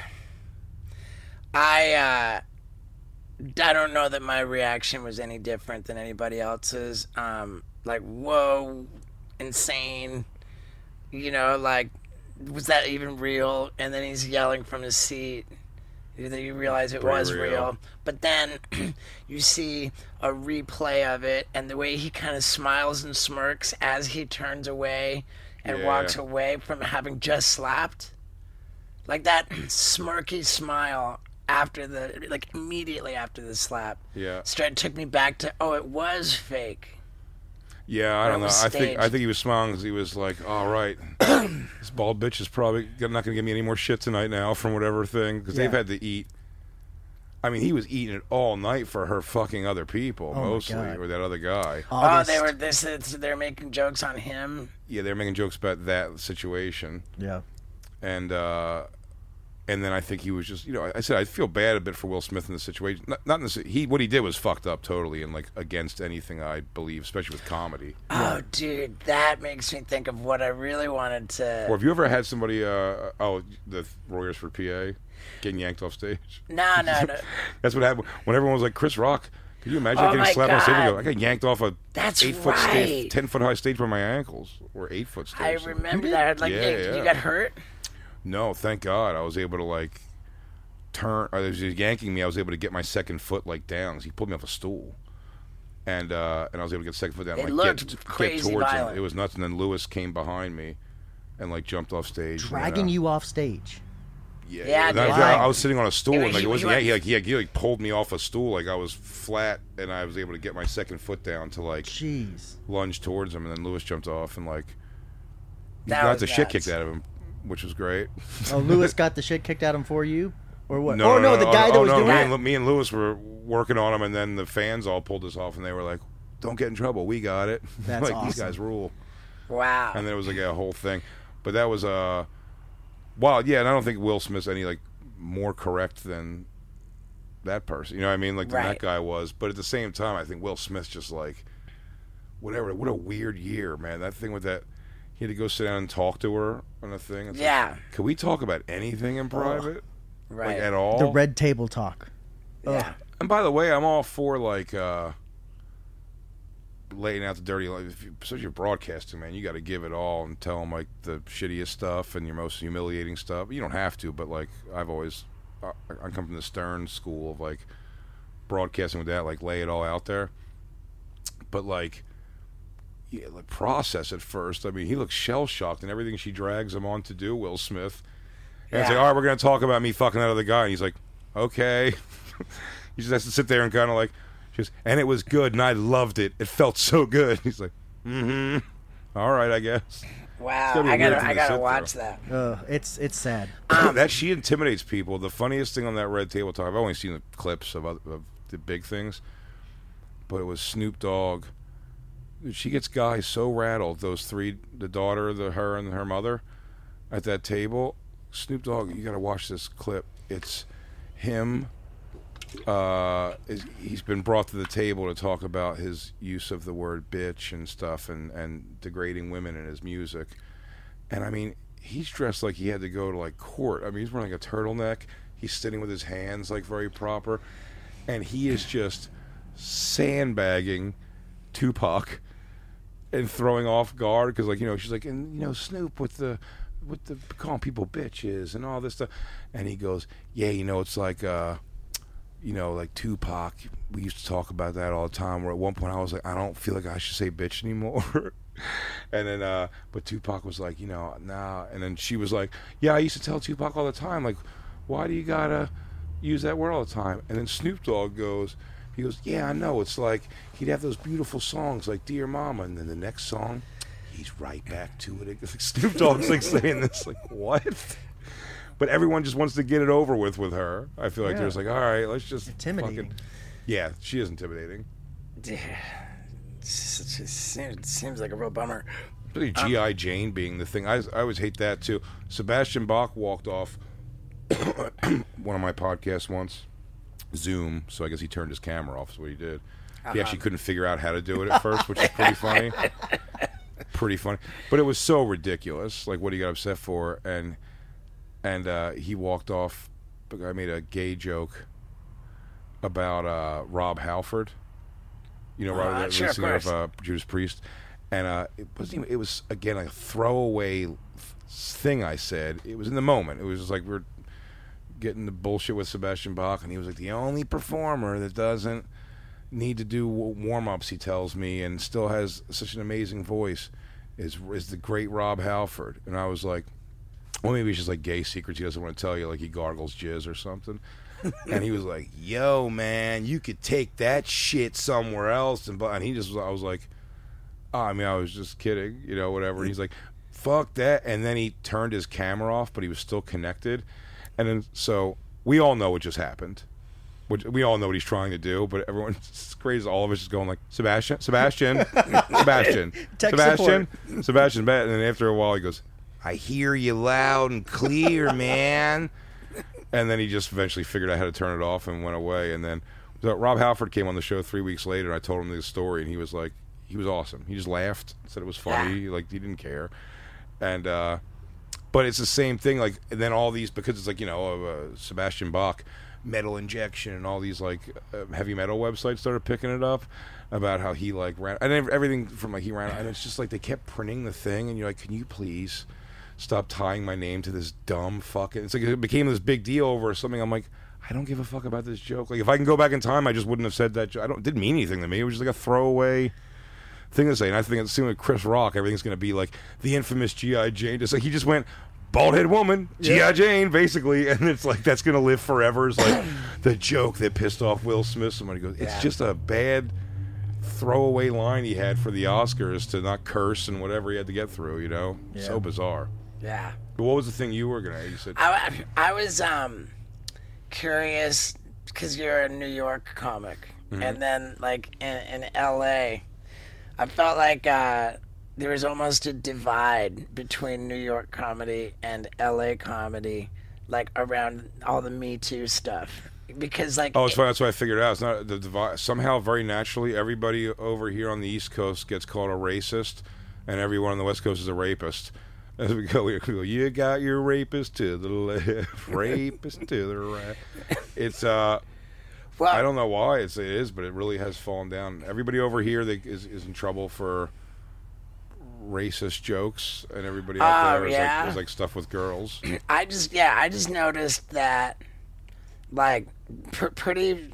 I don't know that my reaction was any different than anybody else's. Like, whoa, insane. You know, like, was that even real? And then he's yelling from his seat. You realize it was real. But then you see a replay of it, and the way he kind of smiles and smirks as he turns away and walks away from having just slapped. Like that smirky smile after the, like immediately after the slap.
Yeah.
Took me back to, oh, it was fake.
Yeah, I don't know. I think he was smiling because he was like, all right, this bald bitch is probably not going to give me any more shit tonight now from whatever thing, because they've had to eat. I mean, he was eating it all night for her fucking other people, mostly, or that other guy.
They're making jokes on him.
Yeah, they're making jokes about that situation.
Yeah.
And then I think he was just, you know, I said I feel bad a bit for Will Smith in the situation. Not in the, what he did was fucked up totally and like against anything I believe, especially with comedy.
Oh, dude, that makes me think of what I really wanted to.
Or have you ever had somebody, the Royers for PA, getting yanked off stage?
No.
That's what happened when everyone was like, Chris Rock. Could you imagine getting slapped on stage? I got yanked off a 8-foot stage, 10-foot high stage by my ankles, or 8-foot stage.
I remember that. Like, you got hurt?
No, thank God. I was able to like turn. He was yanking me. I was able to get my second foot like down. He pulled me off a stool, and I was able to get the second foot down.
It
like,
looked crazy
towards
violent.
him. It was nuts. And then Lewis came behind me, and like jumped off stage,
dragging you off stage.
Yeah.
I was sitting on a stool, and like it wasn't. He like pulled me off a stool, like I was flat, and I was able to get my second foot down to like lunge towards him, and then Lewis jumped off, and like he got the shit kicked out of him, which was great.
Oh, Lewis got the shit kicked out of him for you, or what?
No,
the guy that was doing it.
Me and Lewis were working on him, and then the fans all pulled us off, and they were like, "Don't get in trouble, we got it."
That's
like
awesome.
These guys rule.
Wow.
And then it was like a whole thing, but that was wild. Yeah, and I don't think Will Smith's any like more correct than that person. You know what I mean? Like than that guy was. But at the same time, I think Will Smith's just like whatever. What a weird year, man. That thing with that. He had to go sit down and talk to her on a thing. It's like, can we talk about anything in private?
Right.
Like, at all?
The red table talk.
Yeah.
And by the way, I'm all for like laying out the dirty life. Especially you're broadcasting, man, you got to give it all and tell them like the shittiest stuff and your most humiliating stuff. You don't have to, but like I've always, I come from the Stern school of like broadcasting with that, like lay it all out there. But like, yeah, like process it first. I mean, he looks shell-shocked and everything she drags him on to do, Will Smith. And it's like, all right, we're going to talk about me fucking that other guy. And he's like, okay. He just has to sit there and kind of like, and it was good, and I loved it. It felt so good. He's like, all right, I guess.
Wow, I gotta watch that.
It's sad.
That she intimidates people. The funniest thing on that red table talk, I've only seen the clips of the big things, but it was Snoop Dogg. She gets guys so rattled, those three, the daughter, her, and her mother, at that table. Snoop Dogg, you got to watch this clip. It's him. He's been brought to the table to talk about his use of the word bitch and stuff and degrading women in his music. And, I mean, he's dressed like he had to go to, like, court. I mean, he's wearing, like, a turtleneck. He's sitting with his hands, like, very proper. and he is just sandbagging Tupac and throwing off guard because, like, she's like, and Snoop with the calling people bitches and all this stuff, and he goes, yeah, it's like like Tupac, we used to talk about that all the time, where at one point I was like, I don't feel like I should say bitch anymore. And then but Tupac was like, nah. And then she was like, yeah, I used to tell Tupac all the time, like, why do you gotta use that word all the time? And then Snoop Dogg goes, yeah, I know, it's like he'd have those beautiful songs like Dear Mama, and then the next song he's right back to it. Like, Snoop Dogg's like saying this, like, what? But everyone just wants to get it over with her. I feel like they're just like, all right, let's just
Intimidating.
Yeah, she is intimidating.
It seems like a real bummer.
Really, G.I. Jane being the thing. I always hate that too. Sebastian Bach walked off one of my podcasts once, Zoom, so I guess he turned his camera off is what he did. He actually couldn't figure out how to do it at first, which is pretty funny. But it was so ridiculous, like what he got upset for, and he walked off. I made a gay joke about Rob Halford, Rob,
sure,
the singer of Judas Priest, and it was again like a throwaway thing I said. It was in the moment. It was just like we're getting the bullshit with Sebastian Bach, and he was like, the only performer that doesn't need to do warm-ups, he tells me, and still has such an amazing voice is the great Rob Halford. And I was like, well, maybe it's just like gay secrets he doesn't want to tell you, like he gargles jizz or something. And he was like, yo, man, you could take that shit somewhere else. And I was like, oh, I was just kidding, whatever. And he's like, fuck that. And then he turned his camera off, but he was still connected. And then, so we all know what just happened. We all know what he's trying to do, but it's crazy. All of us just going like, Sebastian.
Tech support.
And then after a while he goes, I hear you loud and clear, man. And then he just eventually figured out how to turn it off and went away. And then Rob Halford came on the show 3 weeks later, and I told him the story, and he was like, he was awesome. He just laughed, said it was funny, like he didn't care. And but it's the same thing, like, and then all these, because it's like, Sebastian Bach, Metal Injection, and all these like heavy metal websites started picking it up about how he like ran, and everything from like he ran, and it's just like they kept printing the thing, and you're like, can you please stop tying my name to this dumb fucking, it's like it became this big deal over something. I'm like, I don't give a fuck about this joke. Like, if I can go back in time, I just wouldn't have said that joke. It didn't mean anything to me. It was just like a throwaway thing to say. And I think it's the same with Chris Rock. Everything's going to be like the infamous G.I. Jane. Just like he just went bald-headed woman, G.I. Jane, basically. And it's like that's going to live forever. It's like the joke that pissed off Will Smith. Somebody goes, it's just a bad throwaway line he had for the Oscars to not curse and whatever he had to get through, Yeah. So bizarre.
Yeah.
But what was the thing you were going to, you said?
I was curious because you're a New York comic, and then like in L.A., I felt like there was almost a divide between New York comedy and L.A. comedy, like around all the Me Too stuff. Because like,
it's funny. That's what I figured out. It's not the divide. Somehow, very naturally, everybody over here on the East Coast gets called a racist, and everyone on the West Coast is a rapist. As we go, you got your rapist to the left, rapist to the right. It's I don't know why it is, but it really has fallen down. Everybody over here is in trouble for racist jokes, and everybody out there is like stuff with girls.
I just noticed that, like, pretty,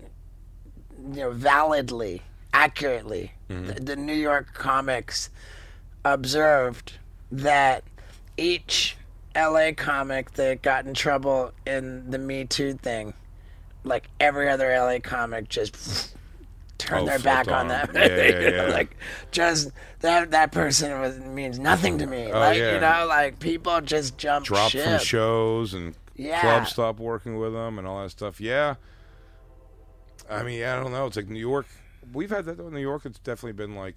validly, accurately, the New York comics observed that each LA comic that got in trouble in the Me Too thing, like every other LA comic just turned their back on them.
Yeah.
Like, just that person means nothing to me. Like people just dropped ship.
From shows, and clubs stopped working with them and all that stuff. Yeah. I mean, I don't know. It's like New York. We've had that though in New York. It's definitely been like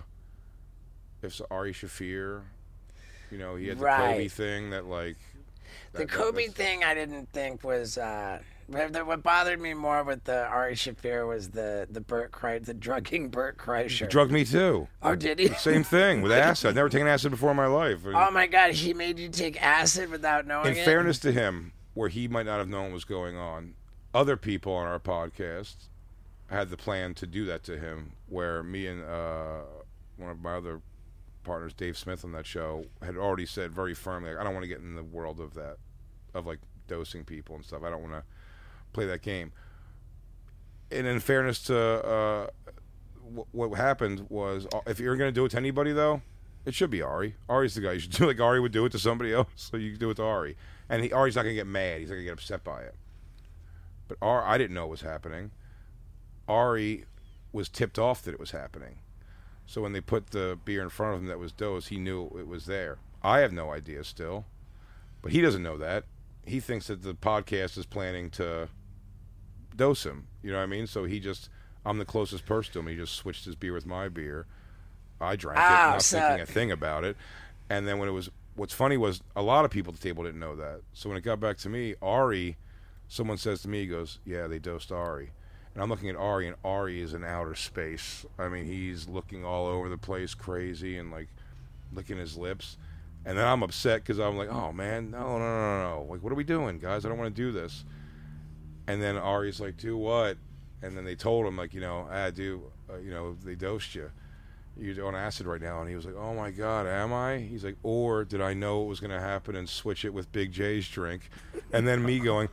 if Ari Shaffir, he had the Kobe thing that like...
The Kobe thing I didn't think was... what bothered me more with the Ari Shaffir was the drugging Bert Kreischer.
He drugged me too.
Oh, did he?
Same thing with acid. I've never taken acid before in my life.
Oh my God, he made you take acid without knowing it?
In fairness to him, where he might not have known what was going on, other people on our podcast I had the plan to do that to him, where me and one of my other partners, Dave Smith, on that show, had already said very firmly, like, I don't want to get in the world of that, of like dosing people and stuff. I don't want to play that game. And in fairness to what happened was, if you're going to do it to anybody, though, it should be Ari. Ari's the guy you should do. Like Ari would do it to somebody else, so you do it to Ari. And Ari's not going to get mad. He's not going to get upset by it. But I didn't know it was happening. Ari was tipped off that it was happening. So when they put the beer in front of him that was dosed, he knew it was there. I have no idea still. But he doesn't know that. He thinks that the podcast is planning to dose him. You know what I mean? So I'm the closest person to him. He just switched his beer with my beer. I drank it, not thinking a thing about it. And then what's funny was a lot of people at the table didn't know that. So when it got back to me, Ari, someone says to me, he goes, yeah, they dosed Ari. And I'm looking at Ari, and Ari is in outer space. I mean, he's looking all over the place crazy and, like, licking his lips. And then I'm upset because I'm like, oh, man, no. Like, what are we doing, guys? I don't want to do this. And then Ari's like, do what? And then they told him, like, they dosed you. You're on acid right now. And he was like, oh, my God, am I? He's like, or did I know it was going to happen and switch it with Big J's drink? And then me going,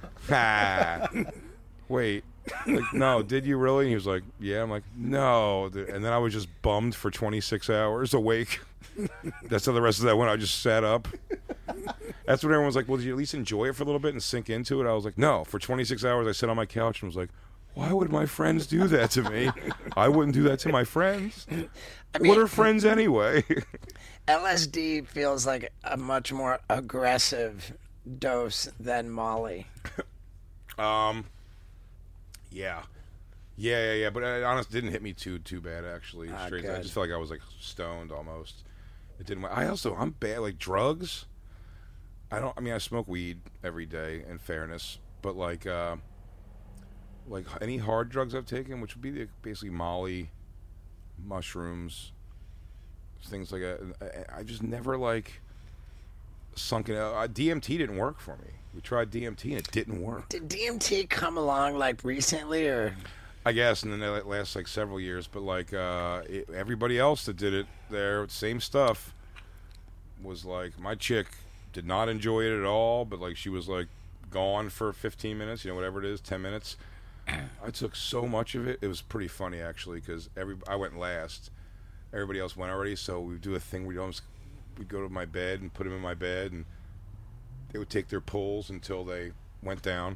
wait. Like, no, did you really? And he was like, yeah. I'm like, no. And then I was just bummed for 26 hours awake. That's how the rest of that went. I just sat up. That's when everyone's like, well, did you at least enjoy it for a little bit and sink into it? I was like, no. For 26 hours, I sat on my couch and was like, why would my friends do that to me? I wouldn't do that to my friends. What are friends anyway?
LSD feels like a much more aggressive dose than Molly.
Yeah. But it honestly didn't hit me too bad, actually. Straight. I just felt like I was like stoned almost. It didn't. I'm bad. Like drugs. I smoke weed every day. In fairness, but like any hard drugs I've taken, which would be basically Molly, mushrooms, things like that. I just never like sunk in. DMT didn't work for me. We tried DMT and it didn't work.
Did DMT come along like recently, or?
I guess, and then it lasts like several years. But like everybody else that did it, same stuff. Was like my chick did not enjoy it at all, but like she was like gone for 15 minutes, whatever it is, 10 minutes. I took so much of it. It was pretty funny actually, because I went last. Everybody else went already, so we do a thing where we'd go to my bed and put them in my bed, and they would take their pulls until they went down.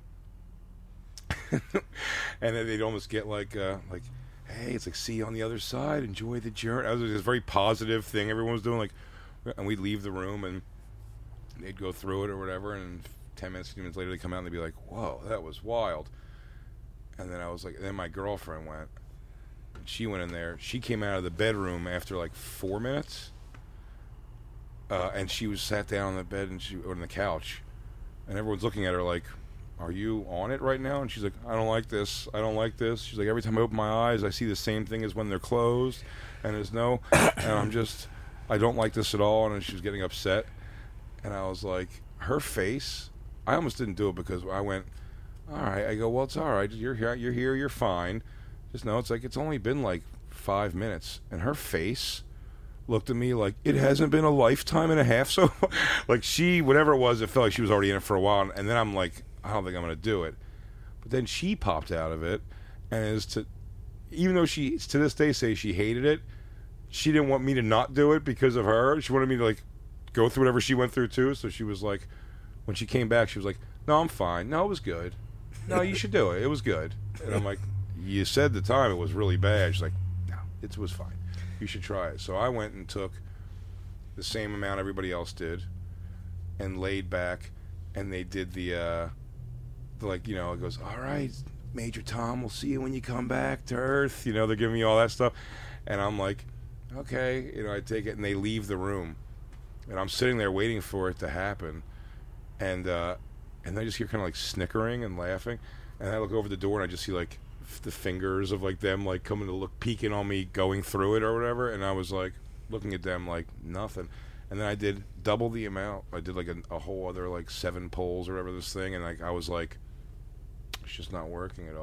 And then they'd almost get like, hey, it's like, see you on the other side, enjoy the journey. It was this very positive thing everyone was doing, like, and we'd leave the room and they'd go through it or whatever, and 10 minutes, 15 minutes later they'd come out and they'd be like, whoa, that was wild. And then I was like, then my girlfriend went, and she went in there. She came out of the bedroom after like 4 minutes, and she was sat down on the bed or on the couch, and everyone's looking at her like, are you on it right now? And she's like, I don't like this. She's like, every time I open my eyes, I see the same thing as when they're closed, and there's no, and I don't like this at all. And she was getting upset, and I was like, her face, I almost didn't do it because I went, all right. I go, well, it's all right. You're here. You're fine. Just know it's only been like 5 minutes, and her face looked at me like it hasn't been a lifetime and a half. So, like whatever it was, it felt like she was already in it for a while. And then I'm like, I don't think I'm going to do it. But then she popped out of it, and even though she to this day say she hated it, she didn't want me to not do it because of her. She wanted me to like go through whatever she went through too. So she was like, when she came back, she was like, no, I'm fine. No, it was good. No, you should do it. It was good. And I'm like, you said the time it was really bad. She's like, no, it was fine. You should try it. So I went and took the same amount everybody else did and laid back, and they did it goes, all right, Major Tom, we'll see you when you come back to Earth. They're giving me all that stuff. And I'm like, okay. I take it, and they leave the room. And I'm sitting there waiting for it to happen. And I just hear kind of like snickering and laughing. And I look over the door, and I just see like the fingers of like them like coming to look, peeking on me, going through it or whatever. And I was like looking at them like nothing. And then I did double the amount. I did like a whole other like 7 pulls or whatever this thing. And like I was like, it's just not working at all.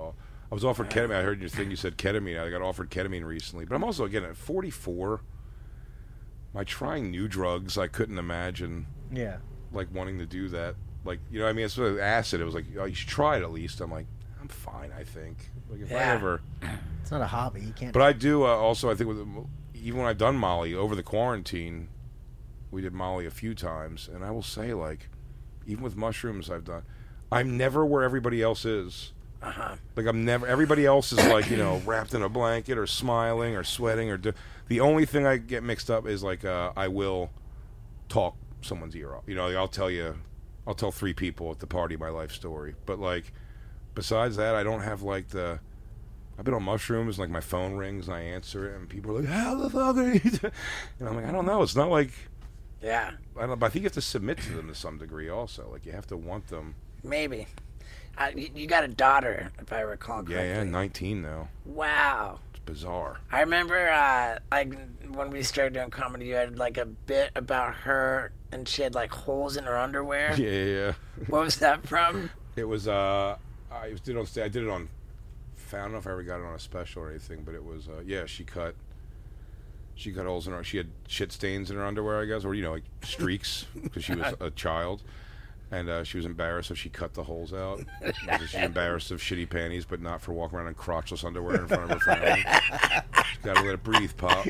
I was offered ketamine. I heard your thing. You said ketamine. I got offered ketamine recently. But I'm also, again, at 44, am I trying new drugs? I couldn't imagine,
Yeah.
like, wanting to do that. Like, you know what I mean? It's sort of acid. It was like, oh, you should try it at least. I'm like, I'm fine, I think. Like, if I
Yeah.
ever...
It's not a hobby. You can't.
But I do also, I think, even when I've done Molly over the quarantine, we did Molly a few times. And I will say, like, even with mushrooms I'm never where everybody else is.
Uh-huh.
Like, I'm never, everybody else is like, you know, wrapped in a blanket or smiling or sweating the only thing I get mixed up is like, I will talk someone's ear off. You know, I'll tell 3 people at the party my life story. But like, besides that, I don't have like I've been on mushrooms, like my phone rings and I answer it and people are like, how the fuck are you doing? And I'm like, I don't know. It's not like,
Yeah,
I don't know, but I think you have to submit to them to some degree also. Like, you have to want them.
maybe. You got a daughter, if I recall correctly.
Yeah, 19 now.
Wow.
It's bizarre.
I remember, like, when we started doing comedy, you had, like, a bit about her, and she had, like, holes in her underwear.
Yeah.
What was that from?
It was, I did on stage. I did it on, I don't know if I ever got it on a special or anything, but it was, yeah, she cut holes in her, she had shit stains in her underwear, I guess, or, you know, like streaks, because she was a child. And she was embarrassed, so she cut the holes out. She's embarrassed of shitty panties, but not for walking around in crotchless underwear in front of her family. She's got to let it breathe, Pop.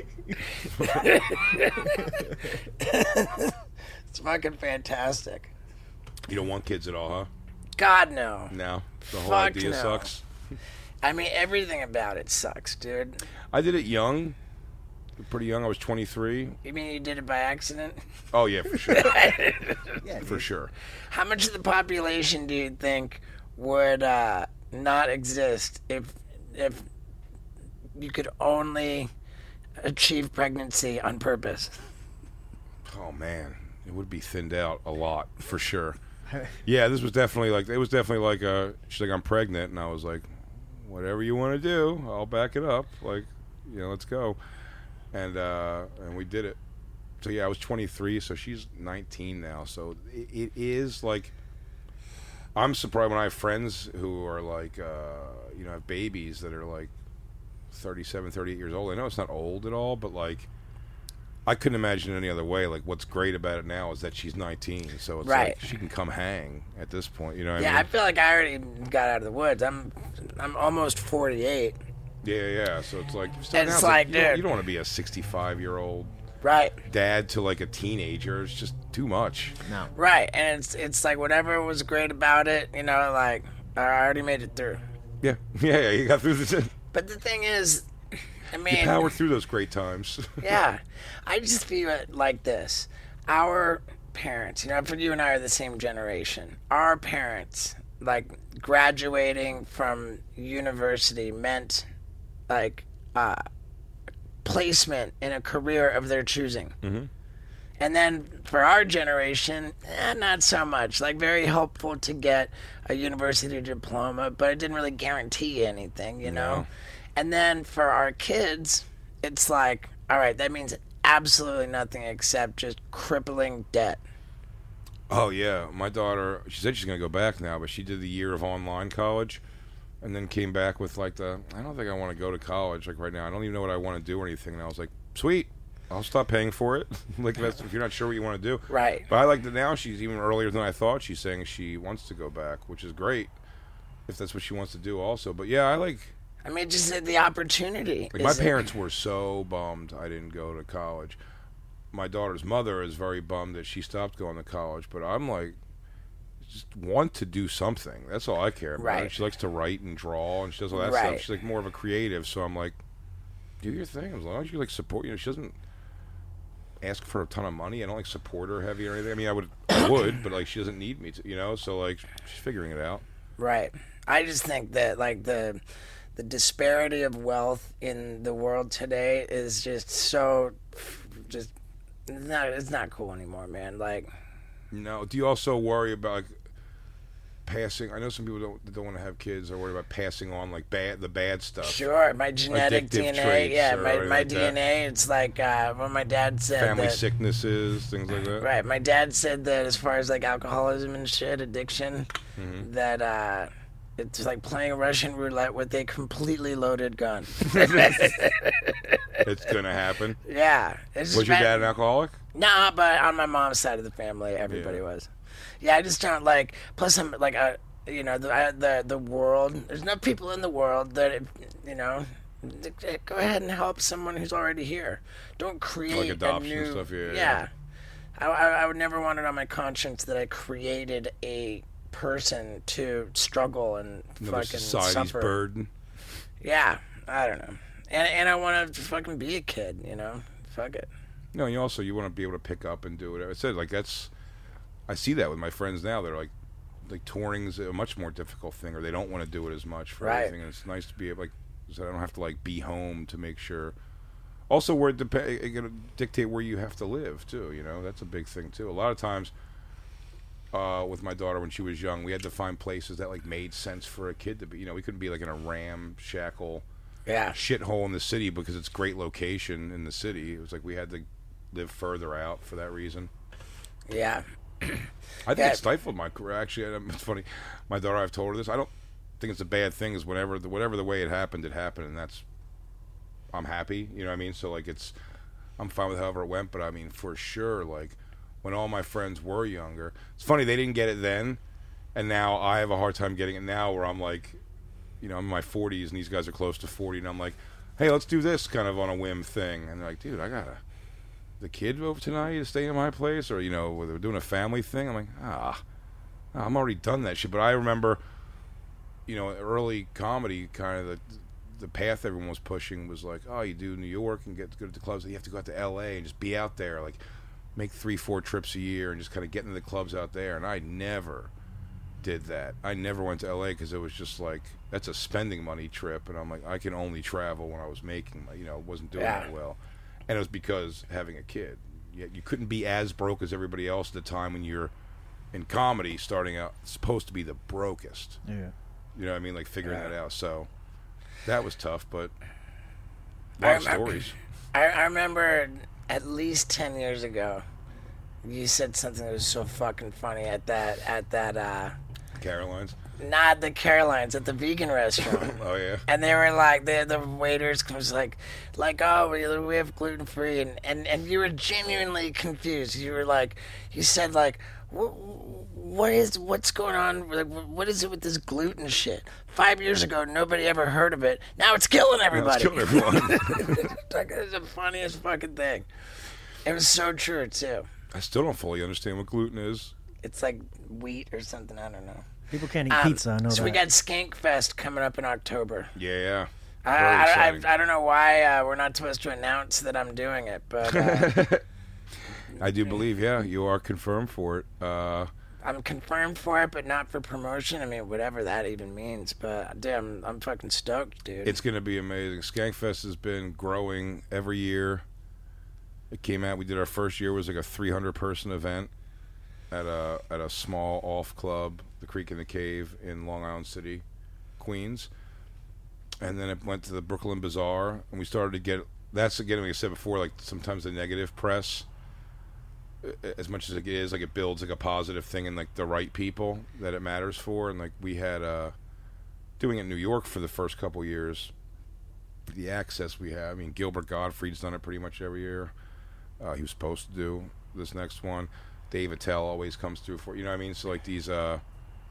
It's fucking fantastic.
You don't want kids at all, huh?
God, no.
No? The whole
Fuck
idea
no.
sucks?
I mean, everything about it sucks, dude.
I did it young. Pretty young. I was 23.
You mean you did it by accident?
Oh, yeah, for sure.
Yeah,
For sure.
How much of the population do you think would not exist if you could only achieve pregnancy on purpose?
Oh, man. It would be thinned out a lot, for sure. Yeah, this was definitely like, she's like, I'm pregnant. And I was like, whatever you want to do, I'll back it up. Like, you know, let's go. And we did it. So yeah, I was 23, so she's 19 now. So it is like, I'm surprised when I have friends who are like, you know, have babies that are like 37, 38 years old. I know it's not old at all, but like, I couldn't imagine it any other way. Like, what's great about it now is that she's 19, so it's
Right.
like she can come hang at this point. You know what
Yeah,
I
I
mean?
feel like I already got out of the woods. I'm almost 48.
Yeah. So it's like,
It's like,
you
dude.
don't want to be a 65-year-old
Right.
dad to like a teenager. It's just too much.
No.
Right. And it's like whatever was great about it, you know, like I already made it through.
Yeah. You got through the.
But the thing is, I
You
mean,
powered through those great times.
yeah, I just view it like this. Our parents, you know, for you and I are the same generation. Our parents, like, graduating from university meant, like, placement in a career of their choosing.
Mm-hmm.
And then for our generation, not so much. Like, very helpful to get a university diploma, but it didn't really guarantee anything, you know?
No.
And then for our kids, it's like, all right, that means absolutely nothing except just crippling debt.
Oh yeah, my daughter. She said she's gonna go back now, but she did the year of online college, and then came back with like I don't think I want to go to college like right now. I don't even know what I want to do or anything. And I was like, sweet, I'll stop paying for it. Like if you're not sure what you want to do.
Right.
But I like that now. She's even earlier than I thought. She's saying she wants to go back, which is great if that's what she wants to do also. But yeah,
I mean, just the opportunity.
like my
is-
parents were so bummed I didn't go to college. My daughter's mother is very bummed that she stopped going to college, but I'm like, just want to do something. That's all I care about.
Right.
She likes to write and draw, and she does all that
Right.
stuff. She's like more of a creative, so I'm like, do your thing as long as you like support. You know, she doesn't ask for a ton of money. I don't like support her heavy or anything. I mean, I would, but like she doesn't need me to. You know, so like she's figuring it out.
Right. I just think that, like, the disparity of wealth in the world today is just so, just, it's not cool anymore, man. Like,
No. Do you also worry about like passing? I know some people don't want to have kids. Are worried about passing on like the bad stuff.
sure, my genetic
Addictive
DNA,
traits
yeah,
or
my
anything like that.
DNA, it's like when my dad said
Family
that,
sicknesses, things like that.
right, my dad said that as far as like alcoholism and shit, addiction,
Mm-hmm.
that It's like playing Russian roulette with a completely loaded gun.
It's gonna happen.
Yeah.
Was your dad an alcoholic?
Nah, but on my mom's side of the family, everybody was. Yeah, I just don't like. Plus, I'm like, the world. There's enough people in the world that, go ahead and help someone who's already here. Don't create
Like adoption
a new.
and stuff, yeah.
Yeah. I would never want it on my conscience that I created a person to struggle and
Another
fucking
society's
suffer.
burden.
Yeah, I don't know. And I want to fucking be a kid, Fuck it.
No, you want to be able to pick up and do it. I said, like, I see that with my friends now. They're like touring's a much more difficult thing, or they don't want to do it as much for
Right.
everything. And it's nice to be like, so I don't have to like be home to make sure. Also, where it's gonna dictate where you have to live too. That's a big thing too. A lot of times, with my daughter when she was young, we had to find places that like made sense for a kid to be. We couldn't be like in a ramshackle shithole in the city because it's great location in the city. It was like we had to live further out for that reason.
Yeah.
I think it stifled my career. Actually, it's funny. My daughter, I've told her this. I don't think it's a bad thing. Is whatever the way it happened, and that's. I'm happy. You know what I mean? So like I'm fine with however it went. But I mean, for sure, like when all my friends were younger, it's funny they didn't get it then, and now I have a hard time getting it now. Where I'm like, I'm in my 40s and these guys are close to 40, and I'm like, hey, let's do this kind of on a whim thing. And they're like, dude, I gotta. The kid over tonight to stay in my place, or we're doing a family thing. I'm like, I'm already done that shit. But I remember, early comedy, kind of the path everyone was pushing was like, oh, you do New York and go to the clubs. You have to go out to L.A. and just be out there, like make 3-4 trips a year and just kind of get into the clubs out there. And I never did that. I never went to L.A. because it was just like that's a spending money trip, and I'm like, I can only travel when I was making, wasn't doing that well. And it was because having a kid. You couldn't be as broke as everybody else at the time when you're in comedy starting out. It's supposed to be the brokest.
Yeah.
You know what I mean? Like figuring that out. So that was tough, but a lot of stories.
I remember at least 10 years ago, you said something that was so fucking funny at that
Caroline's.
not the Carolines, at the vegan restaurant.
Oh yeah.
And they were like, the waiters was like, oh, we have gluten free, and you were genuinely confused. You were like, you said like, what's going on? Like, what is it with this gluten shit? 5 years ago, nobody ever heard of it. Now it's killing everybody.
It's killing everyone.
It's the funniest fucking thing. It was so true too.
I still don't fully understand what gluten is.
It's like wheat or something. I don't know.
People can't eat pizza. I know
So
that.
we got Skank Fest coming up in October.
Yeah.
I don't know why we're not supposed to announce that I'm doing it, but
I do believe, you are confirmed for it.
I'm confirmed for it, but not for promotion. I mean, whatever that even means. But damn, I'm fucking stoked, dude.
It's going to be amazing. Skankfest has been growing every year. It came out. We did our first year. It was like a 300-person event at a small off club, the Creek and the Cave in Long Island City, Queens. And then it went to the Brooklyn Bazaar, and we started to get. That's again, like I said before, like sometimes the negative press, as much as it is, like it builds like a positive thing in like the right people that it matters for. And like we had doing it in New York for the first couple years. The access we have. I mean, Gilbert Gottfried's done it pretty much every year. He was supposed to do this next one. Dave Attell always comes through for, you know what I mean? So like these, and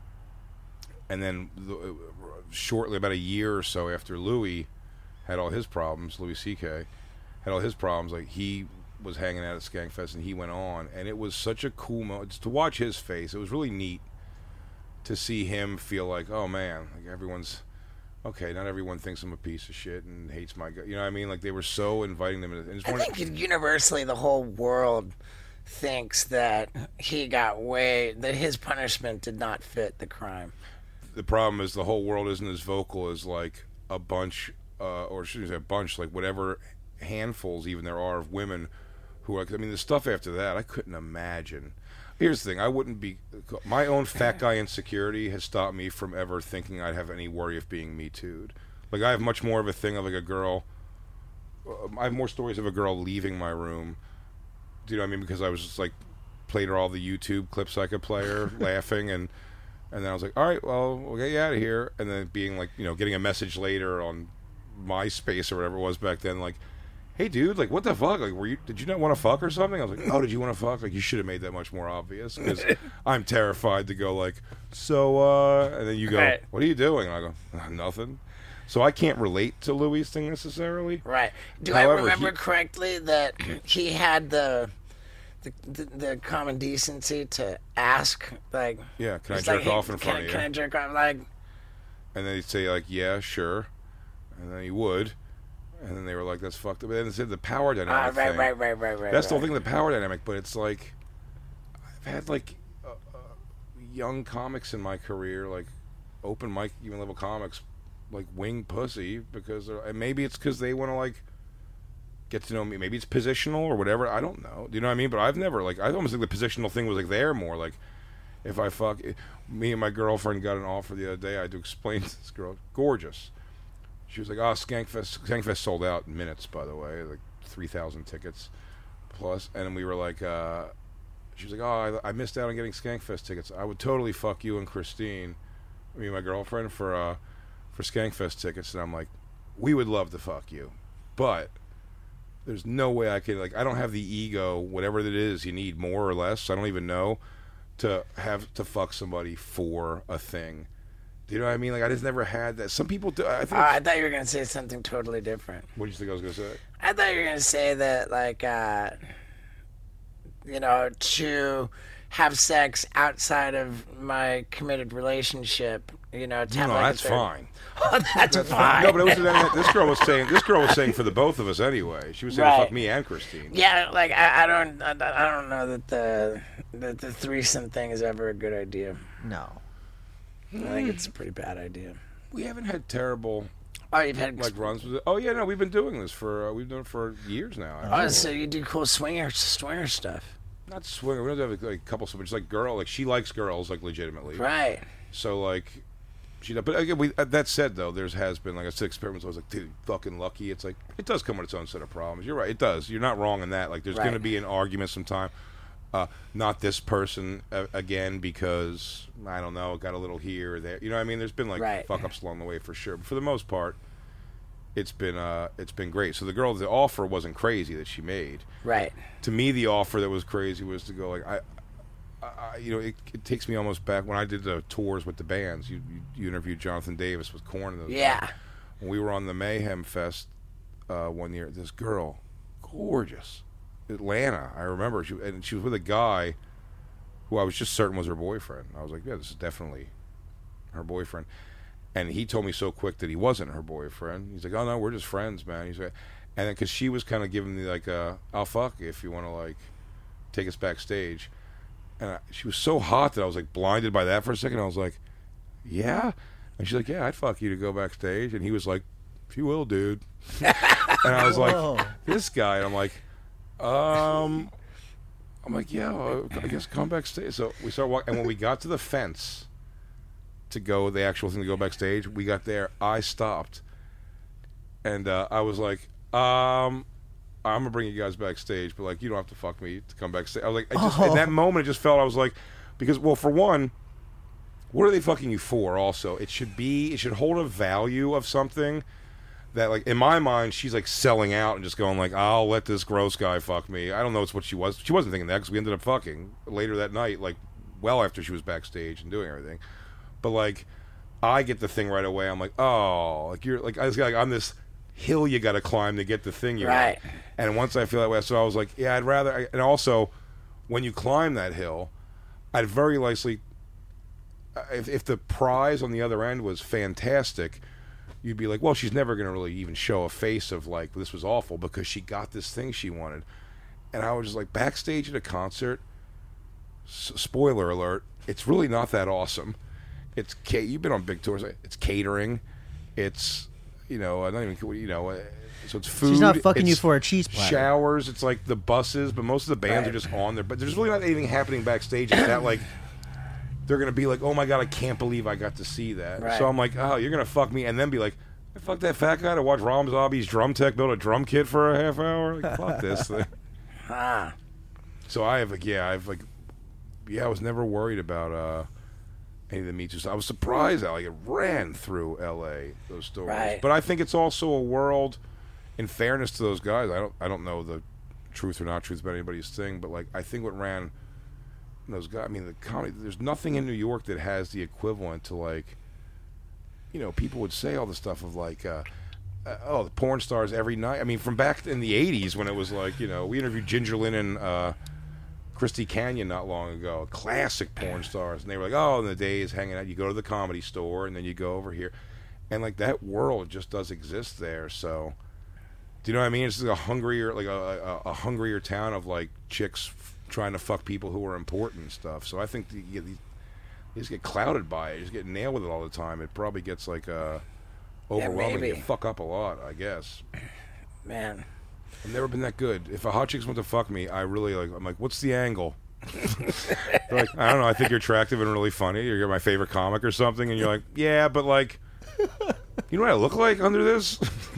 then shortly, about a year or so after Louis had all his problems, Louis C.K. had all his problems, like he was hanging out at Skankfest and he went on, and it was such a cool moment to watch his face. It was really neat to see him feel like, oh man, like everyone's okay. Not everyone thinks I'm a piece of shit and hates my guy. You know what I mean? Like they were so inviting them. And
I think universally the whole world thinks that that his punishment did not fit the crime.
The problem is the whole world isn't as vocal as like a bunch, or shouldn't say a bunch, like whatever handfuls even there are of women who are. I mean, the stuff after that, I couldn't imagine. Here's the thing: I wouldn't be. My own fat guy insecurity has stopped me from ever thinking I'd have any worry of being Me Too'd. Like I have much more of a thing of like a girl. I have more stories of a girl leaving my room. Do you know what I mean? Because I was just like played her all the YouTube clips I could play her, laughing, and And then I was like, all right, well, we'll get you out of here. And then being like, getting a message later on MySpace or whatever it was back then, like, hey, dude, like, what the fuck? Like, did you not want to fuck or something? I was like, oh, did you want to fuck? Like, you should have made that much more obvious, because I'm terrified to go like, so, and then you go,
Right.
what are you doing? And I go, nothing. So I can't relate to Louis' thing necessarily.
Right. Do
However,
I remember correctly that he had the common decency to ask, like,
Yeah, can I
it's
jerk
like,
off in front of you?
Can I jerk off? Like,
And then he'd say, like, yeah, sure. And then he would. And then they were like, that's fucked up. But then they said the power dynamic
right,
thing.
right.
That's the whole thing, the power dynamic. But it's like, I've had, like, young comics in my career, like, open mic, even level comics, like, wing pussy. Because and maybe it's because they want to, like, get to know me. Maybe it's positional or whatever. I don't know. Do you know what I mean? But I've never, like, I almost think the positional thing was, like, there more. Like, if I fuck, me and my girlfriend got an offer the other day. I had to explain to this girl, gorgeous. She was like, oh, Skankfest sold out in minutes, by the way, like 3,000 tickets plus. And we were like, she was like, oh, I missed out on getting Skankfest tickets. I would totally fuck you and Christine, me and my girlfriend, for Skankfest tickets. And I'm like, we would love to fuck you, but there's no way I could, like, I don't have the ego, whatever it is you need, more or less, I don't even know, to have to fuck somebody for a thing. Do you know what I mean? Like, I just never had that. Some people do. I think.
I thought you were going to say something totally different.
What did you think I was going to say?
I thought you were going to say that, like, to have sex outside of my committed relationship, to
No,
have,
that's fine.
Oh, that's fine.
No, but it was this girl was saying for the both of us anyway. She was saying to
Right.
fuck me and Christine.
Yeah, like, I don't know that the threesome thing is ever a good idea.
No.
I think it's a pretty bad idea.
We haven't had terrible
Oh, you've had
like runs with it. Oh yeah, no, we've been doing this for we've done it for years now.
Oh,
actually.
so you do cool swinger stuff,
Not swinger. We don't have like a couple, but just like girl. Like she likes girls, like legitimately.
right?
So like, but again, that said though, has been, like I said, experiments. I was like, dude, fucking lucky. It's like it does come with its own set of problems. You're right, it does. You're not wrong in that. Like, there's
Right.
going to be an argument sometime. Not this person again, because I don't know, got a little here or there. You know what I mean? There's been like
Right.
fuck ups along the way for sure. But for the most part, it's been great. So the offer wasn't crazy that she made.
Right.
To me, the offer that was crazy was to go like it takes me almost back when I did the tours with the bands. You interviewed Jonathan Davis with Korn and those
Yeah.
guys. When we were on the Mayhem Fest one year, this girl, gorgeous, Atlanta. I remember she was with a guy who I was just certain was her boyfriend. I was like, yeah, this is definitely her boyfriend. And he told me so quick that he wasn't her boyfriend. He's like, oh no, we're just friends, man. He's like, and then because she was kind of giving me like, I'll fuck if you want to like take us backstage. And she was so hot that I was like blinded by that for a second. I was like, yeah. And she's like, yeah, I'd fuck you to go backstage. And he was like, if you will, dude. And I was
Whoa.
like, this guy. And I'm like, yeah, I guess come backstage. So we started walking. And when we got to the fence to go, the actual thing to go backstage, we got there. I stopped. And I was like, I'm gonna bring you guys backstage, but like you don't have to fuck me to come backstage. I was like, in that moment, I just felt I was like, because well, for one, what are they fucking you for? Also, it should hold a value of something that, like, in my mind, she's like selling out and just going like, I'll let this gross guy fuck me. I don't know, it's what she was. She wasn't thinking that because we ended up fucking later that night, like well after she was backstage and doing everything. But like, I get the thing right away. I'm like, oh, like you're like I was like I'm this hill you got to climb to get the thing you
Right.
want. And once I feel that way, so I was like, yeah, I'd rather. And also, when you climb that hill, I'd very likely, if the prize on the other end was fantastic, you'd be like, well, she's never going to really even show a face of like, this was awful because she got this thing she wanted. And I was just like, backstage at a concert, spoiler alert, it's really not that awesome. It's you've been on big tours. It's catering. It's, not even, so it's food.
She's not fucking you
it's
for a cheese platter.
showers. It's like the buses, but most of the bands are just on there. But there's really not anything happening backstage. It's that like they're gonna be like, oh my god, I can't believe I got to see that.
Right.
So I'm like, oh, you're gonna fuck me, and then be like, I fucked that fat guy to watch Ram Zombie's drum tech build a drum kit for a half hour. Like, fuck this thing.
Ah.
So I was never worried about any of the Me Too stuff. I was surprised how like, it ran through L.A. those stories.
Right.
But I think it's also a world. In fairness to those guys, I don't know the truth or not truth about anybody's thing, but like I think what ran those guys. I mean, the comedy. There's nothing in New York that has the equivalent to like. You know, people would say all the stuff of like. Oh, the porn stars every night. I mean, from back in the 80s when it was like, you know, we interviewed Ginger Lynn and Christy Canyon not long ago, classic porn stars. And they were like, oh, in the days hanging out, you go to the Comedy Store and then you go over here. And like that world just does exist there. So, do you know what I mean? It's like a hungrier, like a hungrier town of like chicks trying to fuck people who are important and stuff. So I think you just get clouded by it. You just get nailed with it all the time. It probably gets like overwhelming.
maybe.
You fuck up a lot, I guess.
Man.
I've never been that good. If a hot chick's want to fuck me, I'm like, what's the angle? They're like, I don't know, I think you're attractive and really funny. You're my favorite comic or something. And you're like, yeah, but like, you know what I look like under this?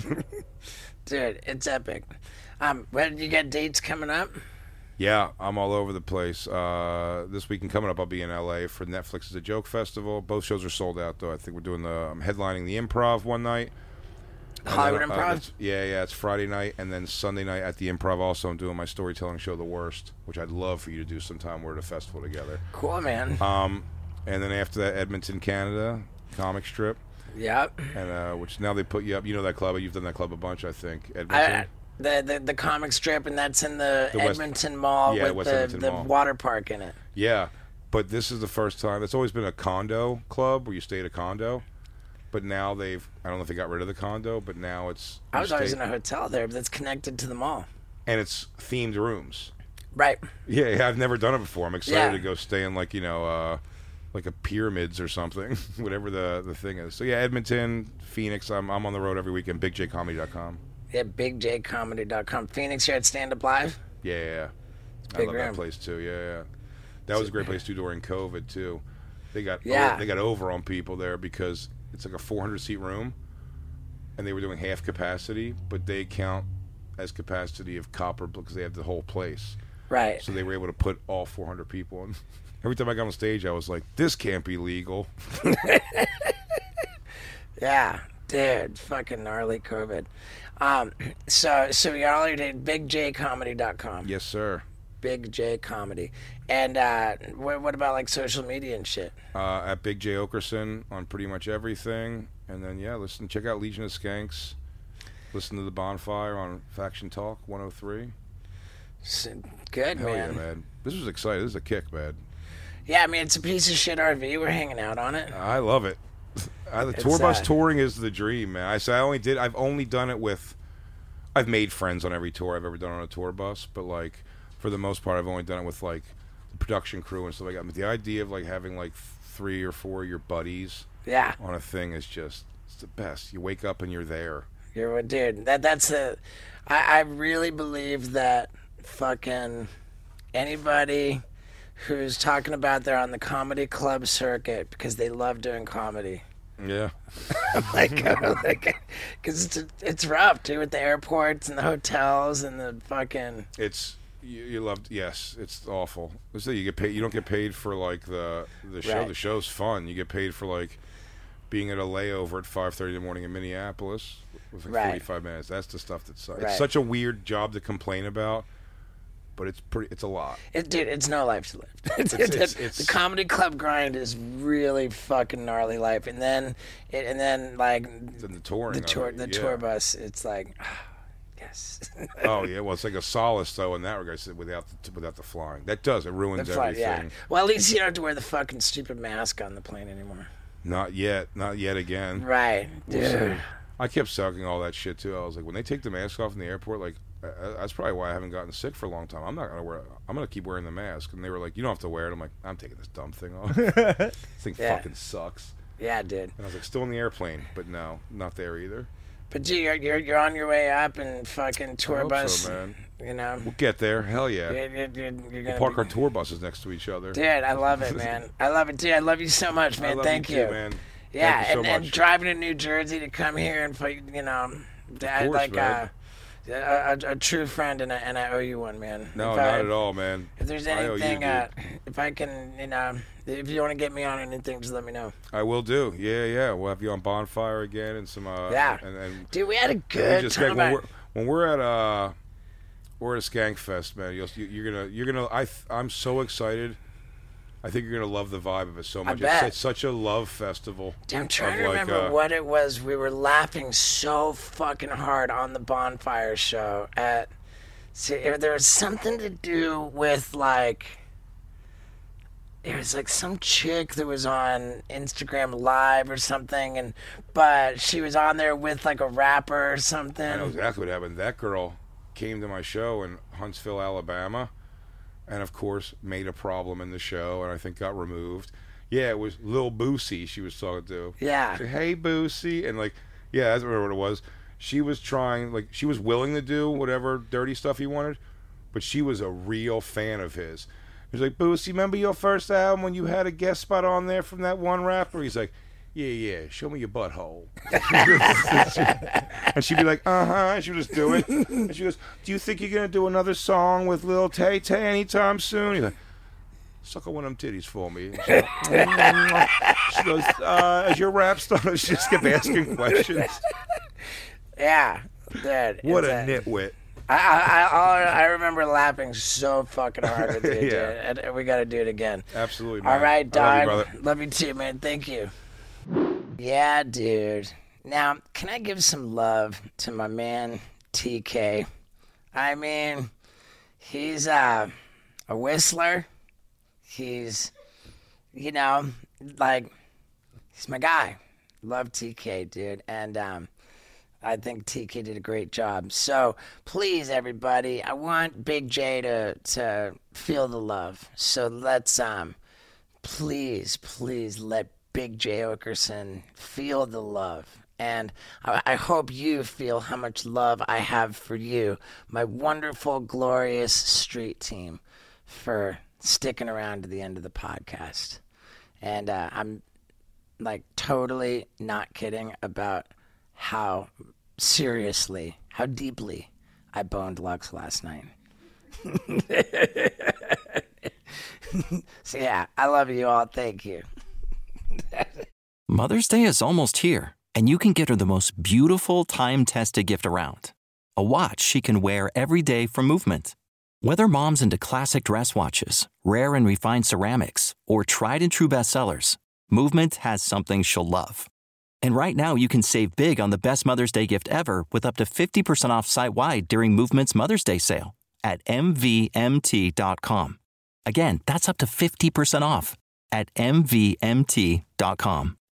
Dude, it's epic. When you got dates coming up?
Yeah, I'm all over the place. This weekend coming up, I'll be in LA for Netflix's A Joke Festival. Both shows are sold out, though. I think we're doing I'm headlining the Improv one night.
Hollywood
then,
Improv?
It's Friday night, and then Sunday night at the Improv also I'm doing my storytelling show, The Worst, which I'd love for you to do sometime. We're at a festival together.
Cool, man.
And then after that, Edmonton, Canada, comic strip.
Yep.
And which now they put you up. You know that club. You've done that club a bunch, I think. Edmonton.
The comic strip, and that's in the
West-
Edmonton Mall
Yeah,
with
West Edmonton
the
Mall.
water park in it.
Yeah, but this is the first time. It's always been a condo club where you stay at a condo. But now I don't know if they got rid of the condo, but now it's...
I was always in a hotel there that's connected to the mall.
And it's themed rooms.
Right.
Yeah, I've never done it before. I'm excited
Yeah.
to go stay in like, like a pyramids or something, whatever the thing is. So yeah, Edmonton, Phoenix, I'm on the road every weekend, bigjcomedy.com.
Yeah, bigjcomedy.com. Phoenix, you're at Stand Up Live?
Yeah. I
Big
love
room.
that place too. Yeah. That was a great place too during COVID too. They got
Yeah.
they got over on people there because it's like a 400-seat room, and they were doing half capacity, but they count as capacity of copper because they have the whole place.
Right.
So they were able to put all 400 people in. Every time I got on stage, I was like, "This can't be legal."
Yeah, dude, fucking gnarly COVID. So y'all are at bigjcomedy.com.
Yes, sir.
Big J Comedy. And what about like social media and shit?
At Big J Okerson on pretty much everything, and then check out Legion of Skanks. Listen to The Bonfire on Faction Talk 103.
Good,
Hell
man.
yeah, man. This was exciting. This is a kick, man.
Yeah, I mean, it's a piece of shit RV. We're hanging out on it.
I love it. The
It's,
tour bus touring is the dream, man. I've only done it with. I've made friends on every tour I've ever done on a tour bus, but like for the most part, I've only done it with like the production crew and stuff like that. But the idea of like having like 3 or 4 of your buddies
Yeah.
on a thing is it's the best. You wake up and you're there.
You're a dude. I really believe that fucking anybody who's talking about they're on the comedy club circuit because they love doing comedy.
Yeah.
Because it's rough, too, with the airports and the hotels and the fucking...
It's you loved. Yes, it's awful. So you get paid. You don't get paid for like the show.
Right.
The show's fun. You get paid for like being at a layover at 5:30 in the morning in Minneapolis with like
Right.
45 minutes. That's the stuff that sucks.
Right.
It's such a weird job to complain about, but it's a lot.
Dude, it's no life to live.
It's-
the comedy club grind is really fucking gnarly life, and then like
Then the touring.
the tour
of it,
tour
yeah.
bus. It's like, yes.
Oh yeah, well it's like a solace though in that regard without the flying. That does it ruins
The flight,
everything.
yeah. Well, at least you don't have to wear the fucking stupid mask on the plane anymore.
Not yet again.
Right, dude.
I kept sucking all that shit too. I was like, when they take the mask off in the airport, like that's probably why I haven't gotten sick for a long time. I'm gonna keep wearing the mask. And they were like, you don't have to wear it. I'm like, I'm taking this dumb thing off. This thing
Yeah.
fucking sucks.
Yeah, dude.
And I was like, still in the airplane, but no, not there either.
But dude, you're on your way up and fucking
I
tour
hope
bus.
so, man.
You know,
We'll get there. Hell yeah.
you're
We'll
gonna
park
be-
our tour buses next to each other.
Dude, I love it, man. I love it, dude. I love you so much,
I
man.
love
Thank
you, too, man.
Yeah,
Thank you so
and
much.
driving to New Jersey to come here and play,
course, man.
a true friend, and I owe you one, man.
No,
If
not
I-
at all, man.
If there's
I owe you,
anything,
dude.
if I can, if you want to get me on anything, just let me know.
I will do. Yeah. We'll have you on Bonfire again and some.
Yeah.
And
Dude, we had a
we
good
just
time.
when we're at Skankfest, man. You're gonna. I'm so excited. I think you're gonna love the vibe of it so much.
bet.
It's such a love festival.
I'm trying to
of, like,
remember what it was. We were laughing so fucking hard on the Bonfire show. There was something to do with like. It was like some chick that was on Instagram Live or something, but she was on there with like a rapper or something.
I know exactly what happened. That girl came to my show in Huntsville, Alabama, and of course made a problem in the show, and I think got removed. Yeah, it was Lil Boosie she was talking to.
Yeah.
She said, hey Boosie, and like, yeah, I remember what it was. She was trying, like, she was willing to do whatever dirty stuff he wanted, but she was a real fan of his. He was like, Boosie, remember your first album when you had a guest spot on there from that one rapper? He's like, yeah, show me your butthole. And she'd be like, and she would just do it. And she goes, do you think you're going to do another song with Lil Tay Tay anytime soon? He's like, suck on one of them titties for me. And she goes, as your rap star, she just kept asking questions.
Yeah. Dude,
What
it's
a nitwit.
I remember laughing so fucking hard with you,
Yeah.
dude. And we got to do it again.
Absolutely, man.
All right,
I love you,
dog.
brother.
Love you too, man. Thank you. Yeah, dude. Now, can I give some love to my man TK? I mean, he's a whistler. He's, he's my guy. Love TK, dude. And I think TK did a great job. So please, everybody, I want Big J to feel the love. So let's please let Big J Okerson feel the love. And I hope you feel how much love I have for you, my wonderful, glorious street team, for sticking around to the end of the podcast. And I'm like totally not kidding about how deeply I boned Lux last night. So yeah, I love you all. Thank you.
Mother's Day is almost here, and you can get her the most beautiful time-tested gift around. A watch she can wear every day from Movement. Whether mom's into classic dress watches, rare and refined ceramics, or tried-and-true bestsellers, Movement has something she'll love. And right now, you can save big on the best Mother's Day gift ever with up to 50% off site-wide during Movement's Mother's Day sale at MVMT.com. Again, that's up to 50% off at MVMT.com.